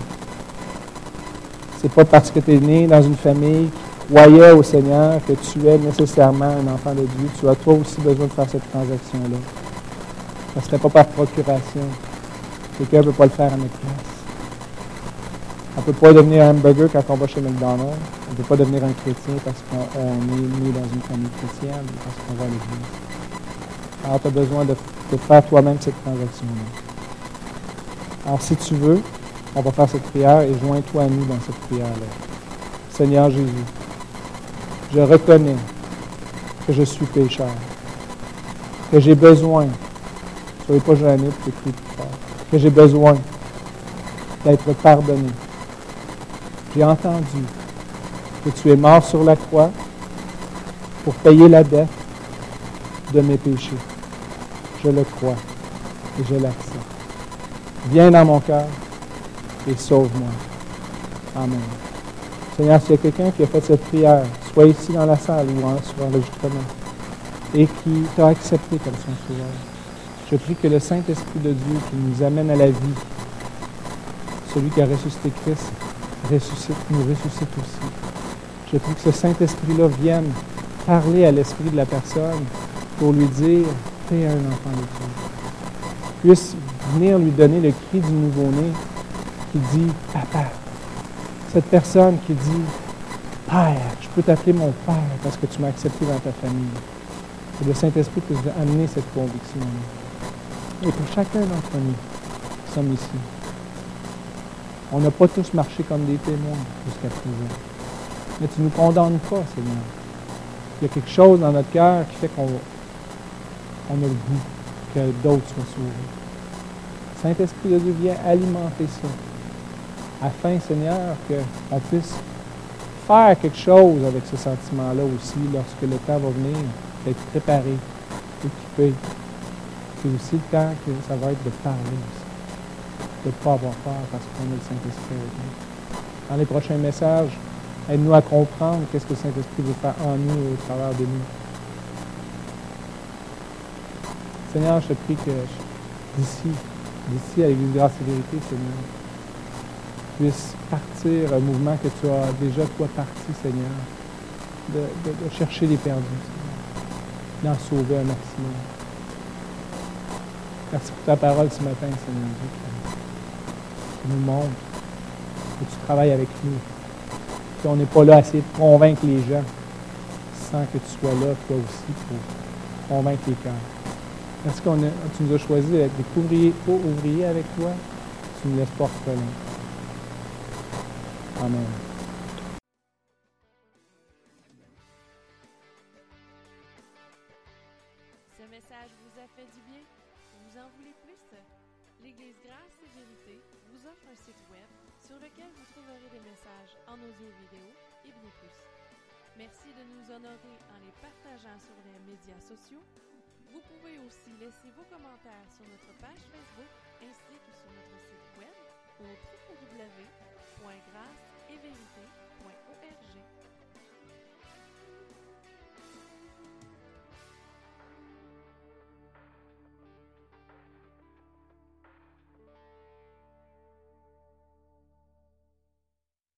C'est pas parce que tu es né dans une famille qui croyait au Seigneur que tu es nécessairement un enfant de Dieu. Tu as toi aussi besoin de faire cette transaction-là. Ça ne serait pas par procuration. Quelqu'un ne peut pas le faire à notre place. On ne peut pas devenir un hamburger quand on va chez McDonald's. On ne peut pas devenir un chrétien parce qu'on est né dans une famille chrétienne ou parce qu'on va à l'église. Alors, tu as besoin de, de faire toi-même cette transaction-là. Alors, si tu veux, on va faire cette prière et joins-toi à nous dans cette prière-là. Seigneur Jésus, je reconnais que je suis pécheur, que j'ai besoin, soyez pas gênés pour écrire plus fort, que j'ai besoin d'être pardonné. J'ai entendu que tu es mort sur la croix pour payer la dette de mes péchés. Je le crois et je l'accepte. Viens dans mon cœur et sauve-moi. Amen. Seigneur, s'il y a quelqu'un qui a fait cette prière, soit ici dans la salle ou en, sur l'enregistrement, et qui t'a accepté comme son sauveur, je prie que le Saint-Esprit de Dieu qui nous amène à la vie, celui qui a ressuscité Christ, ressuscite, nous ressuscite aussi. Je prie que ce Saint-Esprit-là vienne parler à l'esprit de la personne pour lui dire « T'es un enfant de Dieu ». Puisse venir lui donner le cri du nouveau-né qui dit « Papa ». Cette personne qui dit « Père, je peux t'appeler mon Père parce que tu m'as accepté dans ta famille ». Que le Saint-Esprit puisse amener cette conviction-là. Et pour chacun d'entre nous qui sommes ici, On n'a pas tous marché comme des témoins jusqu'à présent. Mais tu ne nous condamnes pas, Seigneur. Il y a quelque chose dans notre cœur qui fait qu'on on a le goût que d'autres soient sauvés. Saint-Esprit de Dieu, viens alimenter ça, afin, Seigneur, qu'on puisse faire quelque chose avec ce sentiment-là aussi, lorsque le temps va venir, d'être préparé, équipé. C'est aussi le temps que ça va être de parler aussi, de ne pas avoir peur parce qu'on a le Saint-Esprit avec nous. Dans les prochains messages, aide-nous à comprendre qu'est-ce que le Saint-Esprit veut faire en nous et au travers de nous. Seigneur, je te prie que d'ici, d'ici à l'Église Grâce et Vérité, Seigneur, puisse partir un mouvement que tu as déjà, toi, parti, Seigneur, de, de, de chercher les perdus, Seigneur, d'en sauver un maximum. Merci pour ta parole ce matin, Seigneur Dieu, qui nous montre que tu travailles avec nous, qu'on n'est pas là à essayer de convaincre les gens, sans que tu sois là, toi aussi, pour convaincre les cœurs. Merci que tu nous as choisi d'être des ouvriers, ouvriers avec toi, tu ne nous laisses pas orphelins. Amen. Ce message vous a fait du bien? Vous en voulez plus? L'Église Grâce et Vérité vous offre un site web sur lequel vous trouverez des messages en audio vidéo et bien plus. Merci de nous honorer en les partageant sur les médias sociaux. Vous pouvez aussi laisser vos commentaires sur notre page Facebook ainsi que sur notre site web au w w w point grâce et vérité point org.